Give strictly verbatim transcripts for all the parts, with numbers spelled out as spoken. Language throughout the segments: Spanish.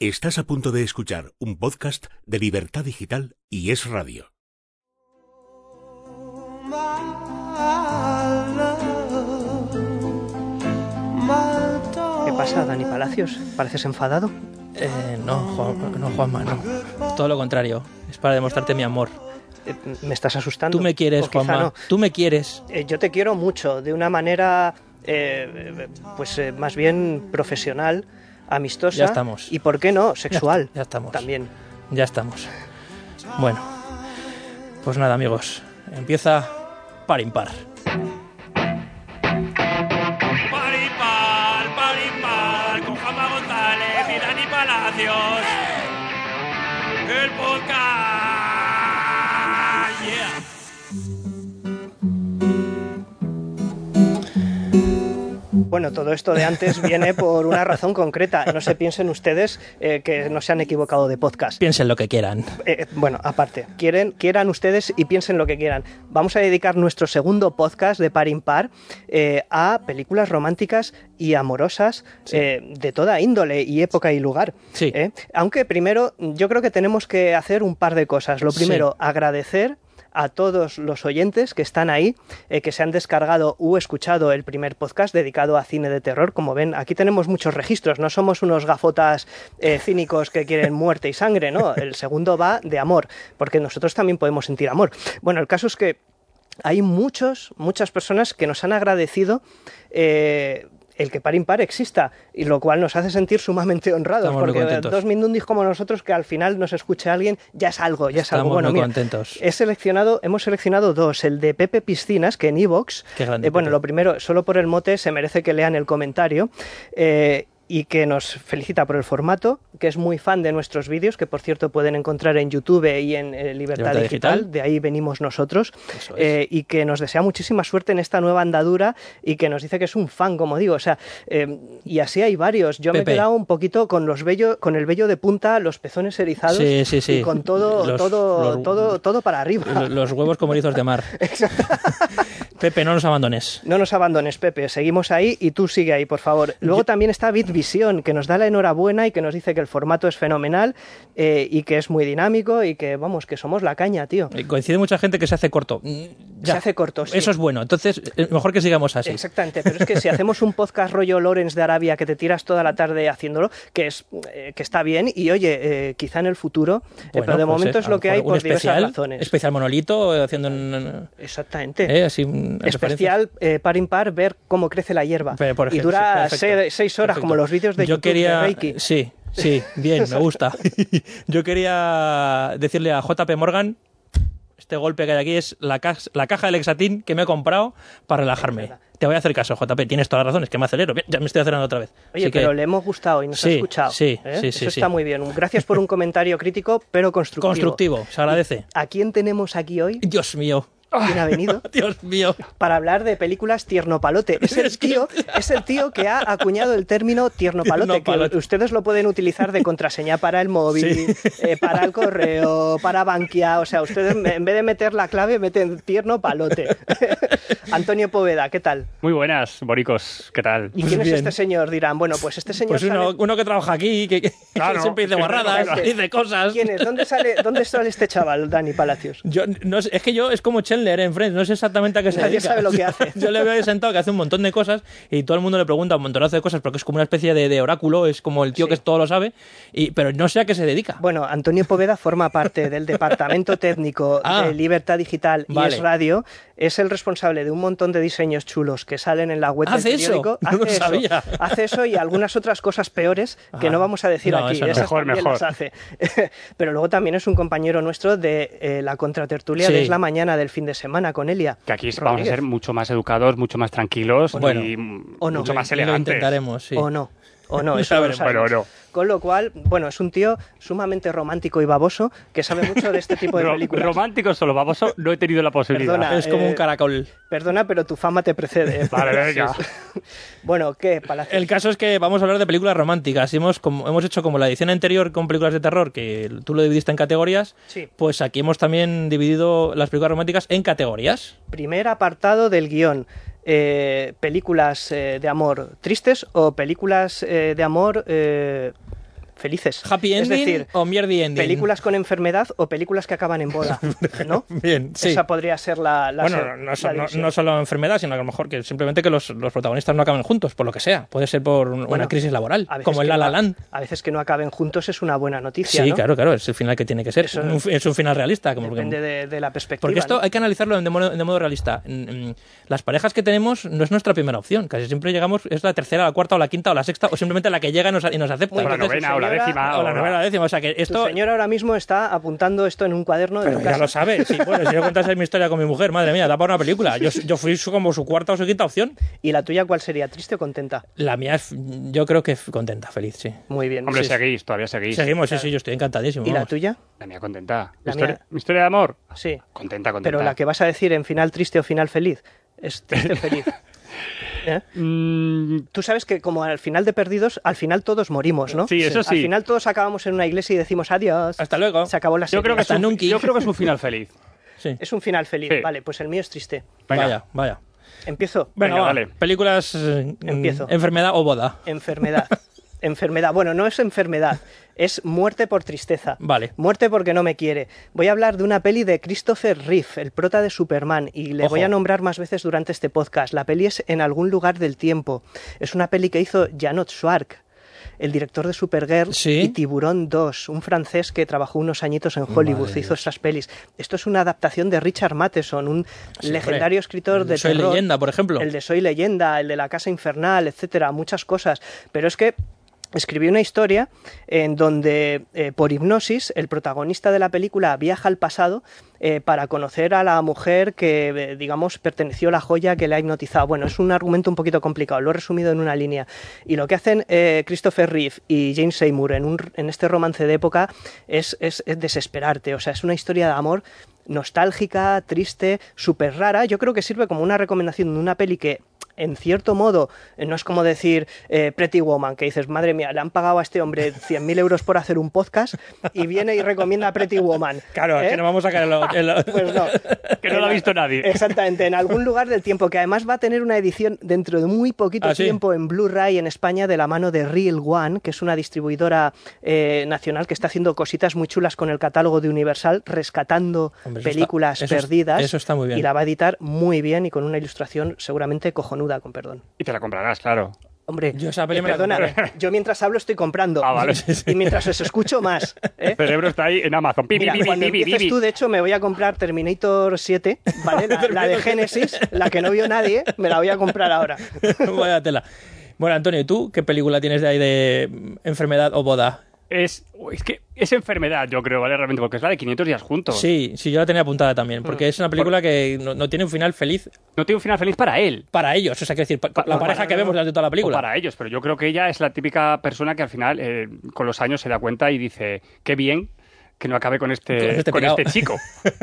Estás a punto de escuchar un podcast de Libertad Digital y Es Radio. ¿Qué pasa, Dani Palacios? ¿Pareces enfadado? Eh, no, Juan, no, Juanma, no. Todo lo contrario. Es para demostrarte mi amor. Eh, ¿Me estás asustando? Tú me quieres, Juanma. No. Tú me quieres. Eh, yo te quiero mucho, de una manera, eh, pues eh, más bien profesional, amistosa. Ya estamos. Y, ¿por qué no? Sexual. Ya, ya estamos. También. Ya estamos. Bueno, pues nada, amigos. Empieza par impar. El podcast. Yeah. Bueno, todo esto de antes viene por una razón concreta. No se piensen ustedes eh, que no se han equivocado de podcast. Piensen lo que quieran. Eh, bueno, aparte, quieren, quieran ustedes y piensen lo que quieran. Vamos a dedicar nuestro segundo podcast de Par Impar eh, a películas románticas y amorosas, sí. eh, de toda índole y época y lugar. Sí. Eh. Aunque primero yo creo que tenemos que hacer un par de cosas. Lo primero, sí. agradecer a todos los oyentes que están ahí, eh, que se han descargado u escuchado el primer podcast dedicado a cine de terror. Como ven, aquí tenemos muchos registros, no somos unos gafotas eh, cínicos que quieren muerte y sangre, ¿no? El segundo va de amor, porque nosotros también podemos sentir amor. Bueno, el caso es que hay muchos, muchas personas que nos han agradecido eh, el que Par Impar exista, y lo cual nos hace sentir sumamente honrados. Estamos porque dos mindundis como nosotros, que al final nos escuche alguien, ya es algo, ya es Estamos algo. Bueno, muy mira, contentos. He seleccionado, hemos seleccionado dos, el de Pepe Piscinas, que en iVoox, eh, bueno, lo primero, solo por el mote se merece que lean el comentario, eh, y que nos felicita por el formato, que es muy fan de nuestros vídeos, que por cierto pueden encontrar en YouTube y en eh, Libertad, Libertad Digital, Digital, de ahí venimos nosotros, Eso es. eh, y que nos desea muchísima suerte en esta nueva andadura y que nos dice que es un fan, como digo, o sea, eh, y así hay varios. Yo Pepe. me he quedado un poquito con los vello, con el vello de punta, los pezones erizados, sí, sí, sí. y con todo, los, todo, los, todo, todo para arriba. Los, los huevos como erizos de mar. Exacto. Pepe, no nos abandones. No nos abandones, Pepe. Seguimos ahí y tú sigue ahí, por favor. Luego Yo... también está Bitvisión, que nos da la enhorabuena y que nos dice que el formato es fenomenal, eh, y que es muy dinámico y que, vamos, que somos la caña, tío. Coincide mucha gente que se hace corto. Se Ya. hace corto, sí. Eso es bueno. Entonces, mejor que sigamos así. Exactamente. Pero es que si hacemos un podcast rollo Lawrence de Arabia, que te tiras toda la tarde haciéndolo, que es eh, que está bien, y oye, eh, quizá en el futuro, bueno, eh, pero de pues momento eh, es lo que hay por especial, diversas razones. Especial monolito, haciendo un... Exactamente. Eh, así un... Especial eh, Par Impar, ver cómo crece la hierba. Pero, por ejemplo, y dura sí, seis, seis horas, perfecto. Como los vídeos de Yo YouTube quería... de Reiki. Sí, sí, bien, me gusta. Yo quería decirle a J P Morgan, este golpe que hay aquí es la, ca la caja del Lexatin que me he comprado para relajarme. Te voy a hacer caso, J P, tienes todas las razones, que me acelero. Ya me estoy acelerando otra vez. Oye, Así pero que... le hemos gustado y nos sí, ha escuchado. Sí, ¿eh? sí, Eso sí. está sí. muy bien. Gracias por un comentario crítico, pero constructivo. Constructivo, se agradece. ¿A quién tenemos aquí hoy? Dios mío. ¿Quién ha venido? Dios mío. Para hablar de películas tiernopalote. Es el tío, es el tío que ha acuñado el término tiernopalote, tierno que ustedes lo pueden utilizar de contraseña para el móvil, sí. eh, para el correo, para Bankia. O sea, ustedes en vez de meter la clave, meten tiernopalote. Antonio Poveda, ¿qué tal? Muy buenas, boricos, ¿qué tal? ¿Y quién pues es este señor? Dirán, bueno, pues este señor pues uno, sale... uno que trabaja aquí, que, que, claro, que siempre dice guarradas, es que... dice cosas. ¿Quién es? ¿Dónde sale, dónde sale este chaval, Dani Palacios? Yo, no, es que yo, es como Chandler en Friends, no sé exactamente a qué se Nadie dedica. sabe lo que hace. Yo le veo ahí sentado que hace un montón de cosas y todo el mundo le pregunta un montonazo de cosas porque es como una especie de, de oráculo, es como el tío sí. que todo lo sabe, y, pero no sé a qué se dedica. Bueno, Antonio Poveda forma parte del departamento técnico ah, de Libertad Digital y vale. Es Radio. Es el responsable de un montón de diseños chulos que salen en la web del periódico. ¿Hace eso? No lo sabía. Eso, hace eso y algunas otras cosas peores que ah, no vamos a decir no, aquí. No. Esas mejor, también mejor. las hace. Pero luego también es un compañero nuestro de eh, la contratertulia sí. de Es la Mañana del fin de semana con Elia. Que aquí Rodríguez. Vamos a ser mucho más educados, mucho más tranquilos bueno, y o no. mucho más lo elegantes. Lo intentaremos, sí. O no. O no, eso no lo sabemos. Bueno, no. Con lo cual, bueno, es un tío sumamente romántico y baboso que sabe mucho de este tipo de Ro películas. Romántico solo, baboso, no he tenido la posibilidad. Perdona, es como eh, un caracol. Perdona, pero tu fama te precede. Vale, venga. Bueno, ¿qué, Palacios? El caso es que vamos a hablar de películas románticas. Hemos, como, hemos hecho como la edición anterior con películas de terror, que tú lo dividiste en categorías, sí. Pues aquí hemos también dividido las películas románticas en categorías. Primer apartado del guión. Eh, películas eh, de amor tristes o películas eh, de amor eh, felices. ¿Happy ending es decir, o mierdy ending? películas con enfermedad o películas que acaban en boda, ¿no? Bien, sí. Esa podría ser la, la bueno, se- no, no, la so- no, división. no solo enfermedad, sino que a lo mejor que simplemente que los, los protagonistas no acaben juntos, por lo que sea. Puede ser por un- Bueno, una crisis laboral, a veces como en que La no- La Land. A veces que no acaben juntos es una buena noticia, Sí, ¿no? claro, claro, es el final que tiene que ser. Eso- Un fi- es un final realista. Como Depende de, de la perspectiva. Porque esto ¿no? hay que analizarlo de modo, de modo realista. Mm, mm, Las parejas que tenemos no es nuestra primera opción. Casi siempre llegamos, es la tercera, la cuarta o la quinta o la sexta, o simplemente la que llega y nos, y nos acepta. Muy O la bien, novena, su o la señora- décima. O la novena o la décima. O sea que Tu esto. señora ahora mismo está apuntando esto en un cuaderno de Pero tu ya casa. lo sabes. Sí, bueno, si yo contase mi historia con mi mujer, madre mía, da para una película. Yo, yo fui su- como su cuarta o su quinta opción. ¿Y la tuya cuál sería? ¿Triste o contenta? La mía, es, yo creo que contenta, feliz, sí. Muy bien. Hombre, Sí, seguís, todavía seguís. Seguimos, sí, sí, yo estoy encantadísimo. ¿Y la vamos. tuya? La mía contenta. La ¿Mi historia, mía- mi historia de amor? Sí. Contenta, contenta. Pero la que vas a decir en final triste o final feliz es triste o feliz. ¿Eh? Mm, Tú sabes que como al final de Perdidos, al final todos morimos, ¿no? Sí, eso sí. Al final todos acabamos en una iglesia y decimos adiós. Hasta luego. Se acabó la serie. yo, creo que es Hasta un, nunca. yo creo que es un final feliz. Sí. Es un final feliz. Sí. Vale, pues el mío es triste. Venga. Vaya, vaya. Empiezo. Venga, Venga, va. dale. Películas. eh, Empiezo. Enfermedad o boda. Enfermedad. Enfermedad. Bueno, no es enfermedad, es muerte por tristeza. Vale. Muerte porque no me quiere. Voy a hablar de una peli de Christopher Reeve, el prota de Superman, y le Ojo. voy a nombrar más veces durante este podcast. La peli es En algún lugar del tiempo. Es una peli que hizo Janot Schwark, el director de Supergirl Sí. y Tiburón dos, un francés que trabajó unos añitos en Hollywood, Madre hizo estas pelis. Esto es una adaptación de Richard Matheson, un Sí, legendario hombre. escritor El de de Soy terror. Leyenda, por ejemplo. El de Soy Leyenda, el de La Casa Infernal, etcétera, muchas cosas. Pero es que escribió una historia en donde, eh, por hipnosis, el protagonista de la película viaja al pasado eh, para conocer a la mujer que, eh, digamos, perteneció a la joya que le ha hipnotizado. Bueno, es un argumento un poquito complicado, lo he resumido en una línea. Y lo que hacen eh, Christopher Reeve y James Seymour en, un, en este romance de época es, es, es desesperarte. O sea, es una historia de amor nostálgica, triste, súper rara. Yo creo que sirve como una recomendación de una peli que, en cierto modo, eh, no es como decir eh, Pretty Woman, que dices, madre mía, le han pagado a este hombre cien mil euros por hacer un podcast y viene y recomienda Pretty Woman. Claro, es ¿Eh? que no vamos a caer en lo. en lo- Pues no. Que no lo ha visto nadie. Exactamente, en algún lugar del tiempo, que además va a tener una edición dentro de muy poquito ¿Ah, sí? tiempo en Blu-ray en España de la mano de Real One, que es una distribuidora eh, nacional que está haciendo cositas muy chulas con el catálogo de Universal, rescatando Hombre, eso está- películas eso es- perdidas. eso está muy bien. Y la va a editar muy bien y con una ilustración seguramente cojonuda, con perdón. Y te la comprarás, claro. Hombre, Yo esa peli eh, me la perdona, compré. yo mientras hablo estoy comprando. Ah, vale. Y mientras os escucho más. ¿eh? El cerebro está ahí en Amazon. Pi, pi, Mira, pi, pi, cuando pi, pi, empieces pi. tú, de hecho, me voy a comprar Terminator siete, ¿vale? La, la de Genesis, la que no vio nadie, me la voy a comprar ahora. Vaya tela. Bueno, Antonio, ¿y tú qué película tienes de ahí de mm, enfermedad o boda? Es, es que es enfermedad, yo creo, ¿vale? Realmente, porque es la de quinientos días juntos. Sí, sí, yo la tenía apuntada también, Mm. porque es una película que no, no tiene un final feliz No tiene un final feliz para él. para ellos. O sea, quiero decir, pa- la Pa- pareja para- que vemos durante toda la O película. para ellos, pero yo creo que ella es la típica persona que al final, eh, con los años, se da cuenta y dice, qué bien que no acabe con este, Con este con pirao. este chico.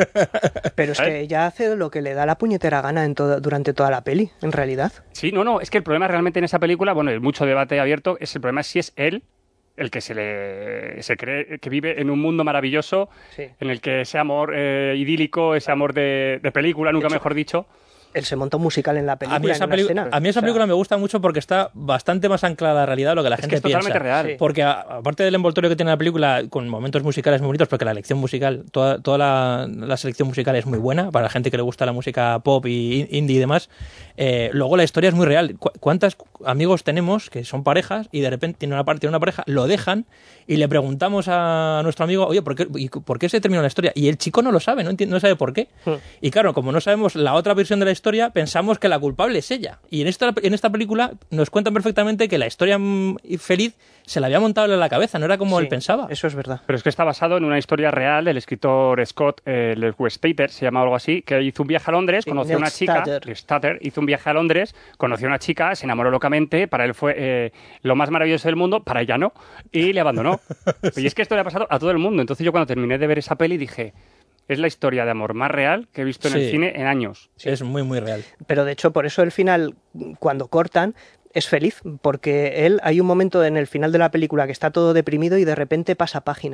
Pero es ¿Eh? que ella hace lo que le da la puñetera gana en todo, durante toda la peli, en realidad. Sí, no, no, es que el problema realmente en esa película, bueno, hay mucho debate abierto, es el problema es si es él el que se le se cree que vive en un mundo maravilloso, Sí. en el que ese amor eh, idílico, ese amor de, de película, nunca De hecho, mejor dicho. Él se monta un musical en la película, A mí esa, en una peli- escena. a mí esa O sea, película me gusta mucho porque está bastante más anclada a la realidad de lo que la Es gente que es piensa. totalmente real. Sí. Porque a- aparte del envoltorio que tiene la película, con momentos musicales muy bonitos, porque la elección musical, toda, toda la, la selección musical es muy buena para la gente que le gusta la música pop y in- indie y demás. Eh, luego la historia es muy real. ¿Cu- ¿Cuántos amigos tenemos que son parejas y de repente tienen una, par- tienen una pareja, lo dejan y le preguntamos a nuestro amigo, oye, ¿por qué, y por qué se terminó la historia? Y el chico no lo sabe, no, entiende, no sabe por qué. Hmm. Y claro, como no sabemos la otra versión de la historia, pensamos que la culpable es ella. Y en esta, en esta película nos cuentan perfectamente que la historia mm, feliz se la había montado en la cabeza, no era como sí, él pensaba. Eso es verdad. Pero es que está basado en una historia real del escritor Scott eh, Lewis-Stater, se llama algo así, que hizo un viaje a Londres, Sí, conoció a una Neil chica, Stater. Stater hizo un viaje a Londres, conoció a una chica, se enamoró locamente, para él fue eh, lo más maravilloso del mundo, para ella no, y le abandonó. Y es que esto le ha pasado a todo el mundo. Entonces yo cuando terminé de ver esa peli dije, es la historia de amor más real que he visto en Sí. el cine en años. Es muy, muy real. Pero de hecho, por eso el final, cuando cortan, es feliz, porque él, hay un momento en el final de la película que está todo deprimido y de repente pasa página.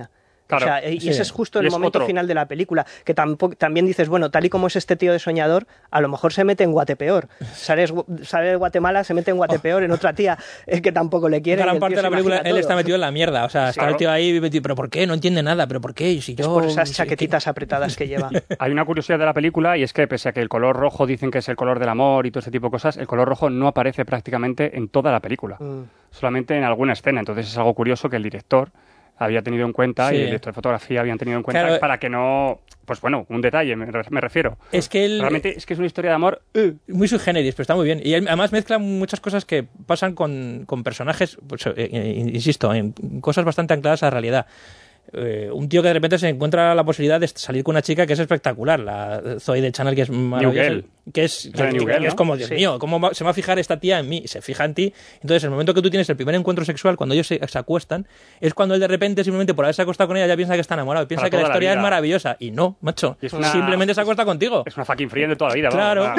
Claro, o sea, y sí. ese es justo Y el es momento otro. final de la película, que tampoco, también dices, bueno, tal y como es este tío de soñador, a lo mejor se mete en Guatepeor. Sale, sale de Guatemala, se mete en Guatepeor en otra tía eh, que tampoco le quiere. y Gran el parte tío de la se película imagina él todo. está metido en la mierda. O sea, está claro. el tío ahí, pero ¿por qué? No entiende nada, pero ¿por qué? Si yo... Es por esas sí, chaquetitas apretadas que lleva. Hay una curiosidad de la película y es que pese a que el color rojo dicen que es el color del amor y todo ese tipo de cosas, el color rojo no aparece prácticamente en toda la película, Mm. solamente en alguna escena. Entonces es algo curioso que el director había tenido en cuenta Sí. y el director de fotografía habían tenido en cuenta Claro. para que no... Pues bueno, un detalle, me, re- me refiero. Es que él... Realmente es que es una historia de amor... eh, Muy sui generis, pero está muy bien. Y él, además mezcla muchas cosas que pasan con, con personajes, pues, eh, eh, insisto, en cosas bastante ancladas a la realidad. Eh, un tío que de repente se encuentra la posibilidad de salir con una chica que es espectacular, la Zoe de Channel, que es maravillosa, Girl. que es, La de que, New que Girl, es ¿no? como, Dios Sí. mío, ¿cómo va- se va a fijar esta tía en mí? Y se fija en ti. Entonces, el momento que tú tienes el primer encuentro sexual, cuando ellos se, se acuestan, es cuando él de repente, simplemente por haberse acostado con ella, ya piensa que está enamorado, piensa Para que la toda la historia es vida. maravillosa. Y no, macho, Y es una- simplemente se acuesta contigo. Es una fucking friend de toda la vida, Claro. vamos.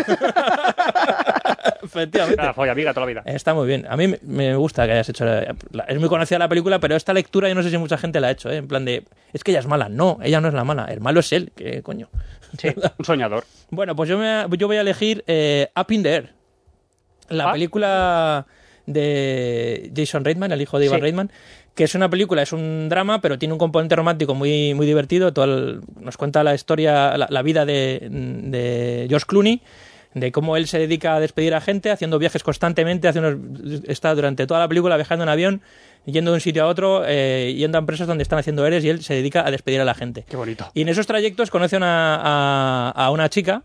Efectivamente. Una folla amiga toda la vida. Está muy bien. A mí me- me gusta que hayas hecho... la- la- es muy conocida la película, pero esta lectura yo no sé si mucha gente la ha hecho, ¿eh? En plan de... Es que ella es mala. No, ella no es la mala. El malo es él. ¿Qué coño? Sí. Un soñador. Bueno, pues yo, me, yo voy a elegir eh, Up in the Air. La Ah. película de Jason Reitman, el hijo de Ivan Sí. Reitman, que es una película, es un drama, pero tiene un componente romántico muy, muy divertido. Todo el- nos cuenta la historia, la, la vida de, de George Clooney, de cómo él se dedica a despedir a gente, haciendo viajes constantemente, hace unos, está durante toda la película viajando en avión, yendo de un sitio a otro, eh, yendo a empresas donde están haciendo eres y él se dedica a despedir a la gente. Qué bonito. Y en esos trayectos conoce a una, a, a una chica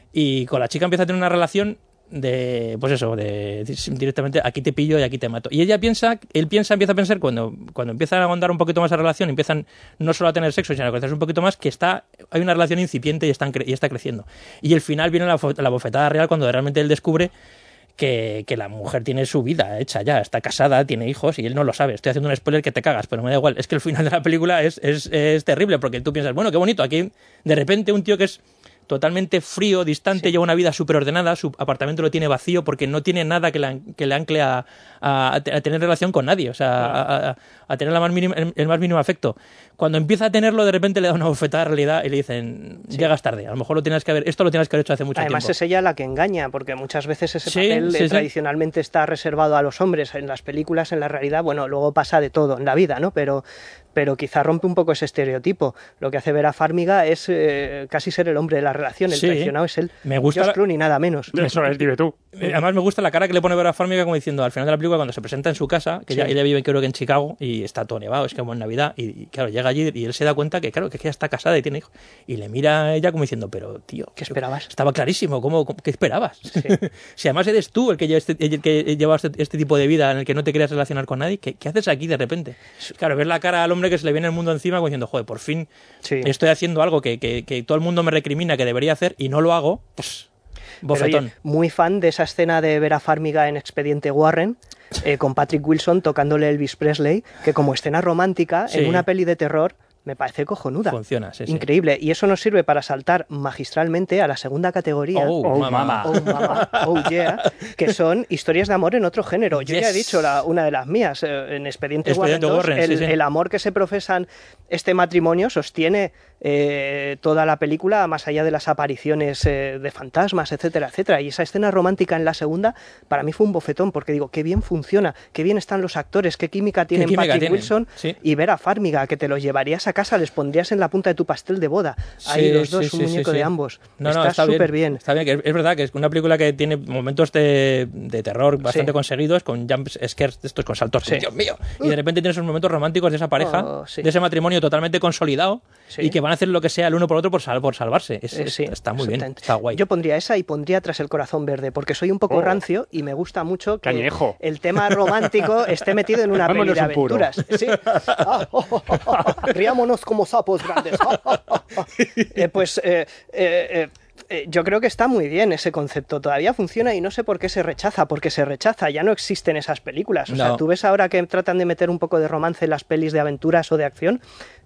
y con la chica empieza a tener una relación de, pues eso, de directamente aquí te pillo y aquí te mato. Y ella piensa, él piensa, empieza a pensar cuando, cuando empiezan a ahondar un poquito más la relación, empiezan no solo a tener sexo, sino a conocerse un poquito más, que está, hay una relación incipiente y, están, cre- y está creciendo. Y el final viene la, fo- la bofetada real cuando realmente él descubre que, que la mujer tiene su vida hecha ya, está casada, tiene hijos y él no lo sabe. Estoy haciendo un spoiler que te cagas, pero me da igual. Es que el final de la película es, es, es terrible porque tú piensas, bueno, qué bonito, aquí de repente un tío que es totalmente frío, distante, lleva una vida súper ordenada, su apartamento lo tiene vacío porque no tiene nada que le, an- que le ancle a, a- a te- a tener relación con nadie, o sea, a, a- a tener la más mínima- el, el más mínimo afecto. Cuando empieza a tenerlo, de repente le da una bofetada de realidad y le dicen, llegas tarde, a lo mejor lo tienes que haber, esto lo tienes que haber hecho hace mucho Además tiempo. es ella la que engaña, porque muchas veces ese Sí, papel sí, eh, sí. tradicionalmente está reservado a los hombres en las películas, en la realidad, bueno, luego pasa de todo en la vida, ¿no? Pero, pero quizá rompe un poco ese estereotipo. Lo que hace Vera Farmiga es eh, casi ser el hombre de la relación, el Sí. traicionado es él. Me gusta George la- Clooney, nada menos. Eso es, dime tú. Eh, Además me gusta la cara que le pone Vera Farmiga como diciendo al final de la película cuando se presenta en su casa, que Sí. ya ella vive creo que en Chicago y está todo nevado, es que como en Navidad y, y claro, llega allí y él se da cuenta que claro, que ella está casada y tiene hijos y le mira a ella como diciendo, pero tío, ¿Qué esperabas? Estaba clarísimo, ¿cómo, cómo- qué esperabas? Sí. Si además eres tú el que lleva este, el que lleva este, este tipo de vida en el que no te querías relacionar con nadie, ¿qué, qué haces aquí de repente? Claro, ver la cara al hombre que se le viene el mundo encima como diciendo, joder, por fin Sí. estoy haciendo algo que, que- que todo el mundo me recrimina que debería hacer y no lo hago, pues Pero, bofetón. oye, muy fan de esa escena de Vera Farmiga en Expediente Warren, eh, con Patrick Wilson tocándole Elvis Presley, que como escena romántica Sí. en una peli de terror me parece cojonuda. Funciona, sí, sí. Increíble. Y eso nos sirve para saltar magistralmente a la segunda categoría. Oh, Oh, mamá. mamá. Oh, mamá, oh, yeah, que son historias de amor en otro género. Yo ya he Yes. dicho la- una de las mías, eh, en Expediente, Expediente Warren dos, Warren, el, sí, sí. el amor que se profesan este matrimonio sostiene eh, toda la película, más allá de las apariciones eh, de fantasmas, etcétera, etcétera. Y esa escena romántica en la segunda, para mí fue un bofetón, porque digo, qué bien funciona, qué bien están los actores, qué química tienen química Patrick tienen, Wilson sí. y Vera Farmiga, que te los llevarías a casa, les pondrías en la punta de tu pastel de boda. Ahí Sí, los dos, sí, un sí, muñeco sí, de sí. ambos. No, no, está está súper bien. Está bien, que es, es verdad que es una película que tiene momentos de, de terror bastante Sí. conseguidos, con jump scares de estos, con saltos. Sí. Dios mío. Y de repente tienes esos momentos románticos de esa pareja, Oh, sí. de ese matrimonio totalmente consolidado Sí. y que van a hacer lo que sea el uno por otro por, sal- por salvarse. Es- Eh, es- sí, está muy bien, exactamente. está guay. Yo pondría esa y pondría Tras el corazón verde, porque soy un poco Oh. rancio y me gusta mucho Qué que añejo. el tema romántico esté metido en una peli Vámonos de un puro. aventuras. Sí. Ah, oh, oh, oh, oh. Riámonos como sapos grandes. Oh, oh, oh, oh. Eh, pues eh, eh, eh, eh, yo creo que está muy bien ese concepto. Todavía funciona y no sé por qué se rechaza, porque se rechaza. Ya no existen esas películas. O sea, No. tú ves ahora que tratan de meter un poco de romance en las pelis de aventuras o de acción,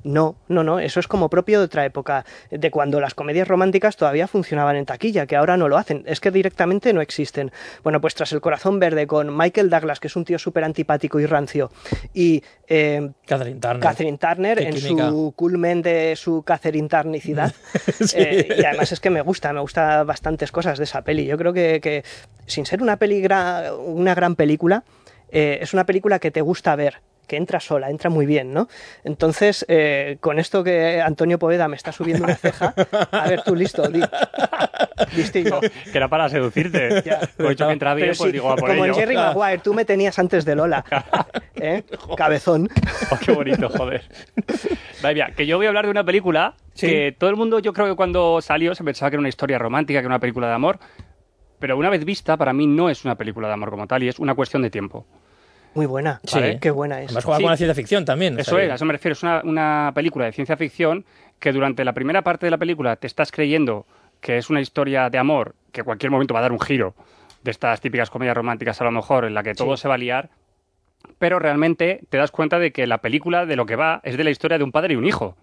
No, no, no, eso es como propio de otra época, de cuando las comedias románticas todavía funcionaban en taquilla, que ahora no lo hacen, es que directamente no existen. Bueno, pues tras El corazón verde con Michael Douglas, que es un tío súper antipático y rancio, y eh, Catherine Turner, Catherine Turner en química. su culmen de su Catherine Turnicidad, Sí. eh, y además es que me gusta, me gusta bastantes cosas de esa peli. Yo creo que, que sin ser una, peli gra- una gran película, eh, es una película que te gusta ver, que entra sola, entra muy bien, ¿no? Entonces, eh, con esto que Antonio Poveda me está subiendo una ceja, a ver, tú listo, di. Listillo. Que era para seducirte. Ya. He dicho que entra bien, Pero pues sí, digo, a por como en ello. Jerry Maguire, tú me tenías antes de Lola. ¿Eh? Cabezón. Oh, qué bonito, joder. Vaya, mira, que yo voy a hablar de una película Sí. que todo el mundo, yo creo que cuando salió se pensaba que era una historia romántica, que era una película de amor, pero una vez vista, para mí no es una película de amor como tal y es una cuestión de tiempo. Muy buena. Sí. Vale, qué buena es. Además juega Sí. con la ciencia ficción también. o Eso sea, es, a eso me refiero. Es una, una película de ciencia ficción que durante la primera parte de la película te estás creyendo que es una historia de amor que en cualquier momento va a dar un giro de estas típicas comedias románticas a lo mejor en la que todo Sí. se va a liar, pero realmente te das cuenta de que la película de lo que va es de la historia de un padre y un hijo.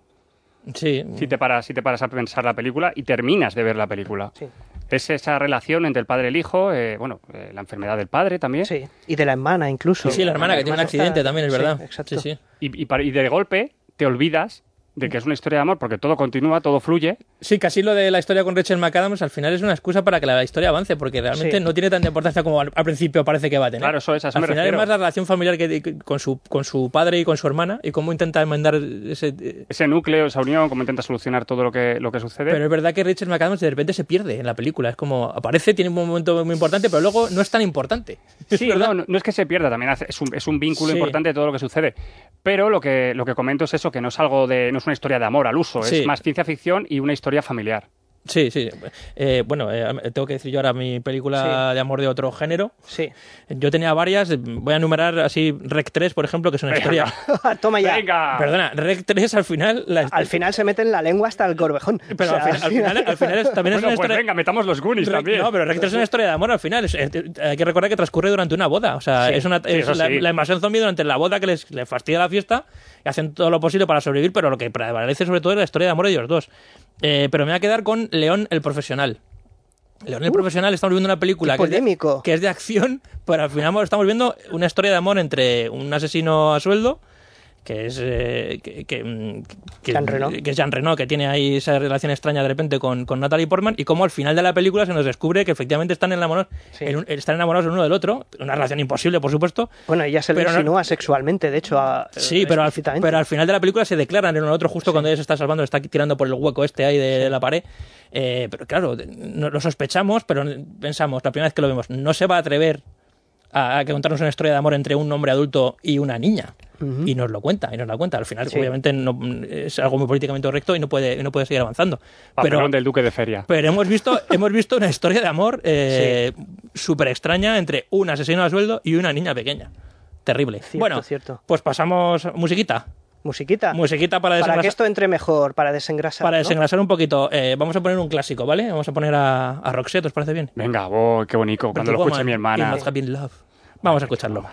Sí. Si te paras, si te paras a pensar la película y terminas de ver la película. Sí. Es esa relación entre el padre y el hijo, eh, bueno, eh, la enfermedad del padre también. Sí, y de la hermana incluso. Sí, sí, la hermana que tiene un hermana accidente está- también, es sí, verdad. exacto. Sí, sí. Y, y, para- y de golpe te olvidas de que es una historia de amor porque todo continúa, todo fluye. Sí, casi lo de la historia con Rachel McAdams al final es una excusa para que la historia avance, porque realmente Sí. no tiene tanta importancia como al, al principio parece que va a tener. Claro, eso es, a eso Al me final refiero. es más la relación familiar que, que- con, su, con su padre y con su hermana y cómo intenta enmendar ese... Ese núcleo, esa unión, cómo intenta solucionar todo lo que, lo que sucede. Pero es verdad que Rachel McAdams de repente se pierde en la película. Es como, aparece, tiene un momento muy importante, pero luego no es tan importante. Sí, ¿verdad? no, no, no es que se pierda, también hace- es un, es un vínculo Sí. importante de todo lo que sucede. Pero lo que, lo que comento es eso, que no es algo de, no es una historia de amor al uso, Sí. es más ciencia ficción y una historia familiar. Sí, sí. Eh, bueno, eh, tengo que decir yo ahora mi película Sí. de amor de otro género. Sí. Yo tenía varias, voy a enumerar así, Rec tres, por ejemplo, que es una Venga. historia... Toma ya. ¡Venga! Perdona, Rec tres al final... La... Al final se mete en la lengua hasta el corvejón. Pero O sea, al, final, al final- al final es- también es Bueno, una pues historia... venga, metamos los Goonies Rec- también. No, pero Rec tres es una historia de amor al final. Es- es- hay que recordar que transcurre durante una boda. O sea, Sí, es, una, sí, es eso la, sí. la invasión zombie durante la boda que les, les fastidia la fiesta y hacen todo lo posible para sobrevivir, pero lo que prevalece sobre todo es la historia de amor de ellos dos. Eh, pero me voy a quedar con León el profesional. León el profesional, estamos viendo una película qué que es, de, polémico. que es de acción, pero al final estamos viendo una historia de amor entre un asesino a sueldo, que es eh, que, que, mm, que- Jean Reno. que es Jean Reno, que tiene ahí esa relación extraña de repente con, con Natalie Portman, y cómo al final de la película se nos descubre que efectivamente están enamorados, Sí. en un- están enamorados el uno del otro, una relación imposible, por supuesto. Bueno, ella se le Pero no- insinúa sexualmente, de hecho. A, Sí, pero al, explícitamente. pero al final de la película se declaran el uno al otro justo cuando ella se está salvando, está tirando por el hueco este ahí de, la pared. Eh, pero claro, no- lo sospechamos, pero pensamos, la primera vez que lo vemos, no se va a atrever a, a contarnos una historia de amor entre un hombre adulto y una niña. Y nos lo cuenta, y nos la cuenta. Al final, Sí. obviamente, no, es algo muy políticamente correcto y no puede, y no puede seguir avanzando. Papelón Pero, del Duque de Feria. pero hemos visto hemos visto una historia de amor eh, súper extraña entre un asesino a sueldo y una niña pequeña. Terrible. Cierto, bueno, cierto. pues pasamos musiquita. Musiquita. Musiquita para Para desengrasar, que esto entre mejor, para desengrasar. para ¿no? desengrasar un poquito. Eh, vamos a poner un clásico, ¿vale? Vamos a poner a, a Roxette, ¿os parece bien? Venga, oh, qué bonito, cuando lo Pretty escuche mi Woman, hermana. It Must Have Been Love. Vamos a escucharlo.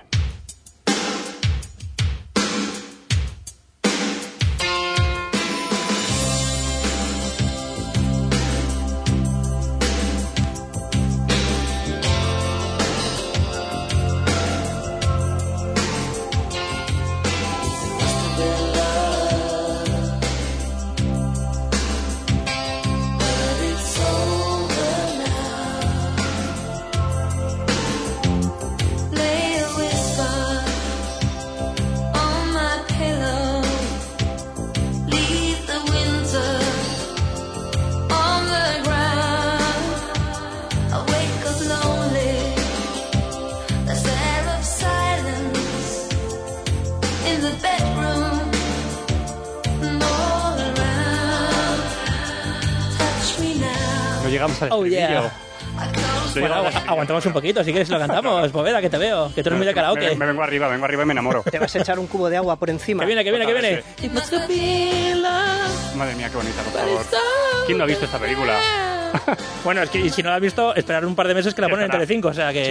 Lay a whisper on my pillow. Leave the winter on the ground. I wake up lonely. There's air of silence in the bedroom and all around. Touch me now. No llegamos al Oh, yeah. estribillo. I close No Bueno, llegamos al agu- estribillo. aguantamos un poquito, si quieres lo cantamos. Poveda, que te veo, que tú eres muy de Me, karaoke. me vengo arriba, vengo arriba y me enamoro. Te vas a echar un cubo de agua por encima. Que viene, que viene, que viene. It must have been love, Madre mía, qué bonita, por but favor. it's all ¿Quién no ha visto esta película? Bueno, es que y si no la has visto, esperar un par de meses que la ponen en Estará. Telecinco, o sea que... Sí.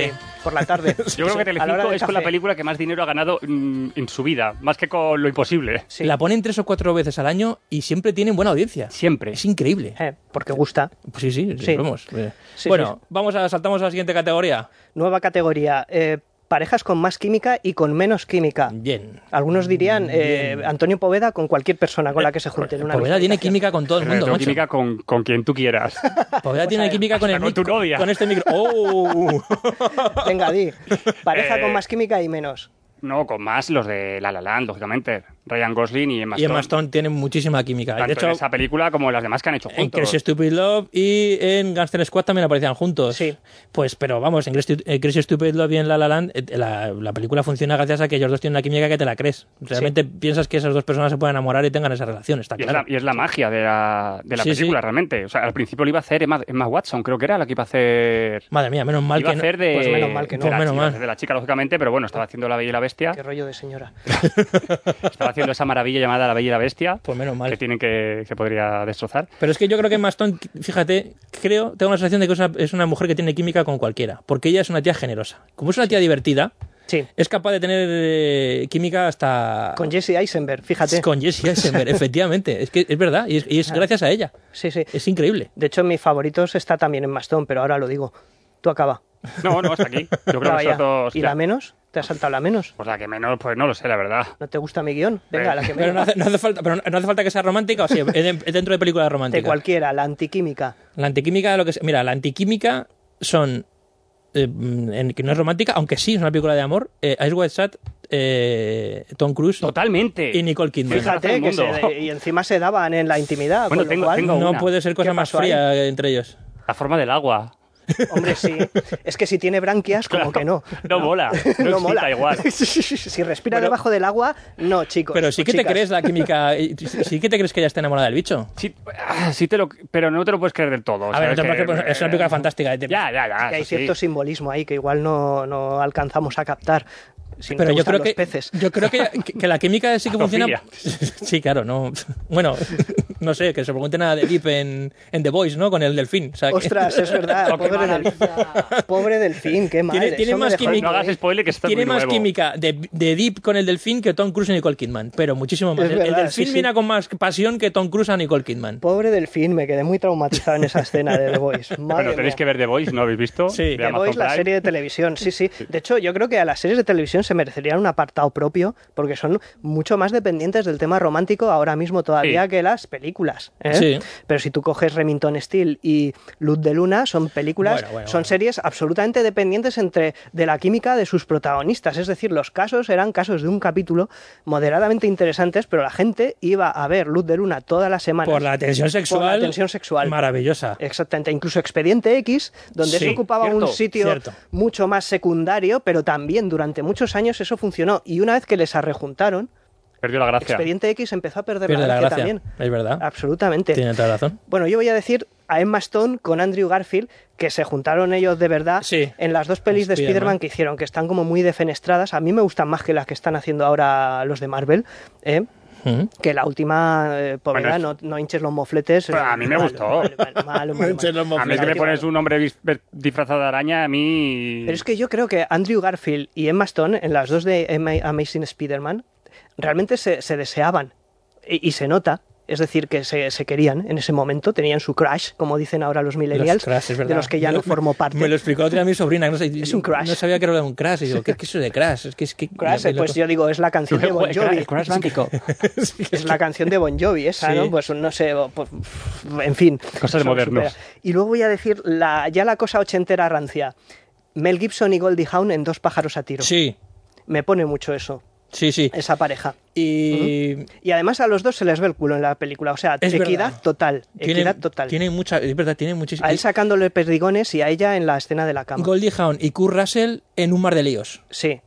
por la tarde. Yo creo que A la hora Telecinco del es con la café. película que más dinero ha ganado mm, en su vida, más que con Lo Imposible. Sí. La ponen tres o cuatro veces al año y siempre tienen buena audiencia. Siempre. Es increíble. Eh, porque gusta. Pues sí, sí, Sí. vamos. Eh, Sí, bueno, sí, sí. vamos a saltamos a la siguiente categoría. Nueva categoría. eh, parejas con más química y con menos química. Bien. Algunos dirían eh, Antonio Poveda con cualquier persona con la que se junte en una Poveda misma tiene habitación. química con todo el Pero mundo, tengo macho. química con, con quien tú quieras. Poveda tiene a ver, química con el con tu micro- novia. con este micro. ¡Oh! Venga, di. Pareja Eh, con más química y menos. No, con más los de La La Land, lógicamente. Ryan Gosling y Emma Y Emma Stone. Stone tiene muchísima química. Tanto De hecho, en esa película como en las demás que han hecho en juntos. Crazy Stupid Love y en Gangster Squad también aparecían juntos. Sí. Pues, pero vamos, en Crazy eh, Crazy Stupid Love y en La La Land, eh, la, la película funciona gracias a que ellos dos tienen una química que te la crees. Realmente piensas que esas dos personas se pueden enamorar y tengan esa relación, está Y es, claro. la, y es la magia de la, de la Sí, película, sí. realmente. O sea, al principio lo iba a hacer Emma, Emma Watson, creo que era la que iba a hacer... Madre mía, menos mal iba que a no- hacer de, Pues menos mal que no. de la Pues menos chica, mal. iba a hacer de la chica, lógicamente, pero bueno, estaba haciendo La Bella y la Bestia. Qué rollo de señora. Estaba haciendo esa maravilla llamada La Bella y la Bestia. Pues menos mal. Que tienen que se podría destrozar. Pero es que yo creo que Emma Stone, fíjate, creo, tengo la sensación de que es una, es una mujer que tiene química con cualquiera, porque ella es una tía generosa. Como es una tía divertida, Sí. es capaz de tener eh, química hasta... Con Jesse Eisenberg, fíjate. Con Jessie Eisenberg, efectivamente. Es que es verdad, y es, y es gracias a ella. Sí, sí. Es increíble. De hecho, en mis favoritos está también en Mastón, pero ahora lo digo. Tú acaba. No, no, hasta aquí. Yo creo que Vaya. nosotros... ¿Y la menos? ¿Te has saltado la menos? Pues la que menos, pues no lo sé, la verdad. ¿No te gusta mi guión? Venga, Eh, la que Pero no menos. hace, no hace falta, pero no hace falta que sea romántica, o sí, es de- es dentro de películas De románticas. cualquiera, la antiquímica. La antiquímica, lo que es- mira, la antiquímica son eh, en- que no es romántica, aunque sí es una película de amor. Eh, Ice White Shot, eh, Tom Cruise Totalmente. y Nicole Kidman. Fíjate. Fíjate que todo el mundo. se, y encima se daban en la intimidad. Bueno, con lo tengo- cual- tengo- No una. puede ser cosa ¿Qué más pasó ahí? fría entre ellos. La forma del agua. Hombre, sí. Es que si tiene branquias, como Claro, que no. No mola. No, No excita mola. igual. Si respira Pero- debajo del agua, no, chicos. Pero sí o que te chicas. crees la química, eh, sí que te crees que ella está enamorada del bicho. Sí, ah, sí te lo, pero no te lo puedes creer del todo. A ver, ¿sabes? no te Que- puedes creer, es una película fantástica. eh, te- Ya, ya, ya. Que hay eso sí. cierto simbolismo ahí que igual no, no alcanzamos a captar. Si no Pero te yo gustan creo los que peces. yo creo que, que la química sí que funciona. Zoofilia. Sí, claro, no. Bueno, no sé, que se pregunten a The Deep en, en The Voice, ¿no? Con el delfín. O sea, que- Ostras, es verdad. Oh, qué pobre, del, pobre delfín, qué mal. Tiene- tiene eso me más dejó- química. No hagas spoiler, que esto es tiene muy más nuevo. química de, de Deep con el delfín que Tom Cruise y Nicole Kidman, pero muchísimo más. Es El- el, verdad, delfín sí, sí. viene con más pasión que Tom Cruise a Nicole Kidman. Pobre delfín, me quedé muy traumatizado en esa escena de The Voice. Madre Pero tenéis mía. que ver The Voice, ¿no habéis visto? Sí. De The The Amazon Voice, la Prime. serie de televisión, sí, sí. De hecho, yo creo que a las series de televisión se merecerían un apartado propio, porque son mucho más dependientes del tema romántico ahora mismo todavía Sí. que las películas. ¿eh? Sí. Pero si tú coges Remington Steele y Luz de Luna, son películas, Bueno, bueno, son bueno. series absolutamente dependientes entre de la química de sus protagonistas. Es decir, los casos eran casos de un capítulo moderadamente interesantes, pero la gente iba a ver Luz de Luna todas las semanas. Por la tensión sexual. Por la tensión sexual. Maravillosa. Exactamente, incluso Expediente X, donde Sí, eso ocupaba cierto, un sitio cierto. mucho más secundario, pero también durante muchos años eso funcionó. Y una vez que les arrejuntaron, Perdió la gracia. Expediente X empezó a perder Pierde la la gracia, gracia. también. Es verdad. Absolutamente. Tiene toda la razón. Bueno, yo voy a decir a Emma Stone con Andrew Garfield, que se juntaron ellos de verdad Sí. en las dos pelis de Spider-Man. Spider-Man que hicieron, que están como muy defenestradas. A mí me gustan más que las que están haciendo ahora los de Marvel, ¿eh? Mm. Que la última, eh, pobre, Bueno, no, no hinches los mofletes. Pero eh, a mí me malo, gustó. malo, malo, malo, malo, hinches los malo. A mí es que La me última- pones un hombre dis- disfrazado de araña, a mí... Pero es que yo creo que Andrew Garfield y Emma Stone, en las dos de Ama- Amazing Spider-Man, realmente se, se deseaban. Y, y se nota. Es decir, que se, se querían en ese momento, tenían su crush, como dicen ahora los millennials, Los crush, es verdad. de los que ya Me no lo- formó parte. Me lo explicó otra vez mi sobrina. No sé, Es un crush. No sabía que era un crush. Y digo, ¿qué es que eso de crush? Es que es que. Crush, y lo- pues yo digo, es la canción de Bon Jovi. El Crash Bandicoot. Es la canción de Bon Jovi esa, Sí. ¿no? Pues no sé, pues, en fin. Cosas de Son modernos. supera. Y luego voy a decir la, ya la cosa ochentera rancia. Mel Gibson y Goldie Hawn en Dos pájaros a tiro. Sí, Me pone mucho eso, sí, sí. esa pareja. Y. Y además a los dos se les ve el culo en la película. O sea, Es equidad verdad. total. Tiene, Equidad total. tiene mucha. Es verdad, tiene muchísimo. A él sacándole perdigones y a ella en la escena de la cama. Goldie Hawn y Kurt Russell en un mar de líos. Sí.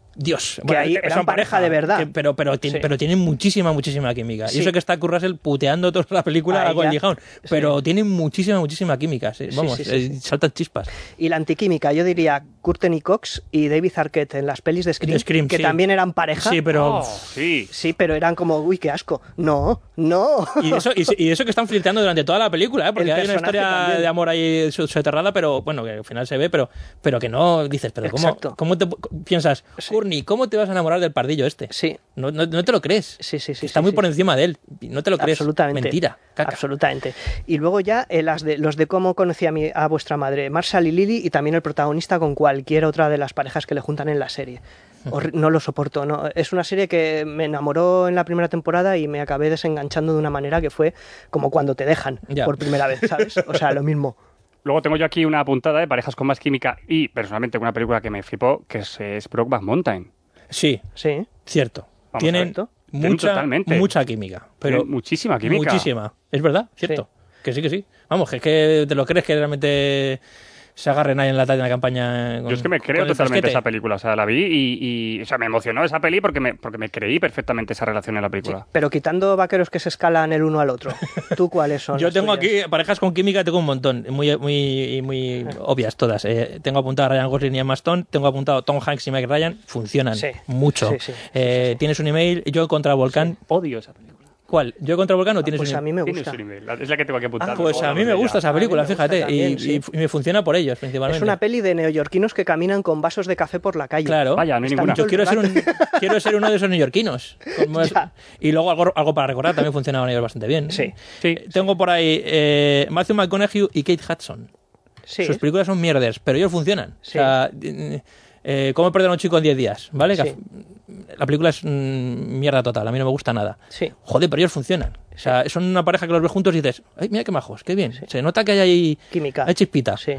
Dios, Que ahí es que eran son pareja de verdad. que- pero, pero, ti- Sí. pero tienen muchísima, muchísima química. Sí. Y eso que está Kurt Russell puteando toda la película A a Goldie ella. Hawn. Pero tienen muchísima, muchísima química. sí. Sí, Vamos, sí, sí, eh, sí. saltan chispas. Y la antiquímica, yo diría Courtney Cox y David Arquette en las pelis de Scream, De Scream, que sí. también eran pareja. Sí, pero... Oh, sí. Sí, pero eran como, uy, qué asco. No, no. Y eso, y, y eso que están flirteando durante toda la película, ¿eh? Porque El hay una personaje historia también. de amor ahí su- soterrada, pero bueno, que al final se ve, pero, pero que no dices, pero ¿cómo, Exacto. cómo te piensas, Sí. Courtney, ¿cómo te vas a enamorar del pardillo este? Sí, No, no, no te lo crees. sí, sí. sí Está sí, muy sí. por encima de él. No te lo crees. Absolutamente. Mentira. Caca. Absolutamente. Y luego ya eh, las de, los de cómo conocí a, mi, a vuestra madre, Marshall y Lily, y también el protagonista con cualquier otra de las parejas que le juntan en la serie. Horri- no lo soporto. No. Es una serie que me enamoró en la primera temporada y me acabé desenganchando de una manera que fue como cuando te dejan Ya. por primera vez, ¿sabes? O sea, lo mismo. Luego tengo yo aquí una apuntada de parejas con más química y, personalmente, una película que me flipó, que es, es Brokeback Mountain. Sí, Sí. cierto. Vamos a Tienen ver. Tienen mucha, totalmente. mucha química. Pero Tienen muchísima química. Muchísima. Es verdad, cierto. Que sí, que sí. Vamos, que es que te lo crees que realmente se agarren ahí en la, en la campaña. Con, Yo es que me creo con el totalmente fresquete. esa película. O sea, la vi y, y- o sea, me emocionó esa peli porque me, porque me creí perfectamente esa relación en la película. Pero quitando vaqueros que se escalan el uno al otro, ¿tú cuáles son? Yo las tengo tuyas? aquí parejas con química, tengo un montón, muy muy muy obvias todas. Eh, tengo apuntado a Ryan Gosling y Emma Stone, tengo apuntado a Tom Hanks y Meg Ryan, funcionan Sí. mucho. Sí, sí, sí, Eh, Tienes un email, yo contra Volcán. Odio esa película. ¿Cuál? ¿Yo contra Volcán o tienes Pues un a mí me Tienes gusta. un email. Es la que tengo aquí apuntada. Pues a mí me gusta esa película, A mí me gusta fíjate, también, y, sí. y- y me funciona por ellos principalmente. Es una peli de neoyorquinos que caminan con vasos de café por la calle. Claro. Vaya, no hay Están ninguna. Yo todo quiero el ser, un, rato. quiero ser uno de esos neoyorquinos. Como es- Ya. y luego algo, algo para recordar, también funcionaban ellos bastante bien. Sí. Sí. Eh, Tengo por ahí eh, Matthew McConaughey y Kate Hudson. Sí. Sus películas son mierdas, pero ellos funcionan. Sí. O sea, eh, eh, ¿cómo perder a un chico en diez días? ¿Vale? Sí. Que La película es mm, mierda total, a mí no me gusta nada. Sí. Joder, pero ellos funcionan. O sea, son una pareja que los ves juntos y dices, ay, mira qué majos, qué bien. Se nota que hay ahí Química. hay chispita. Sí.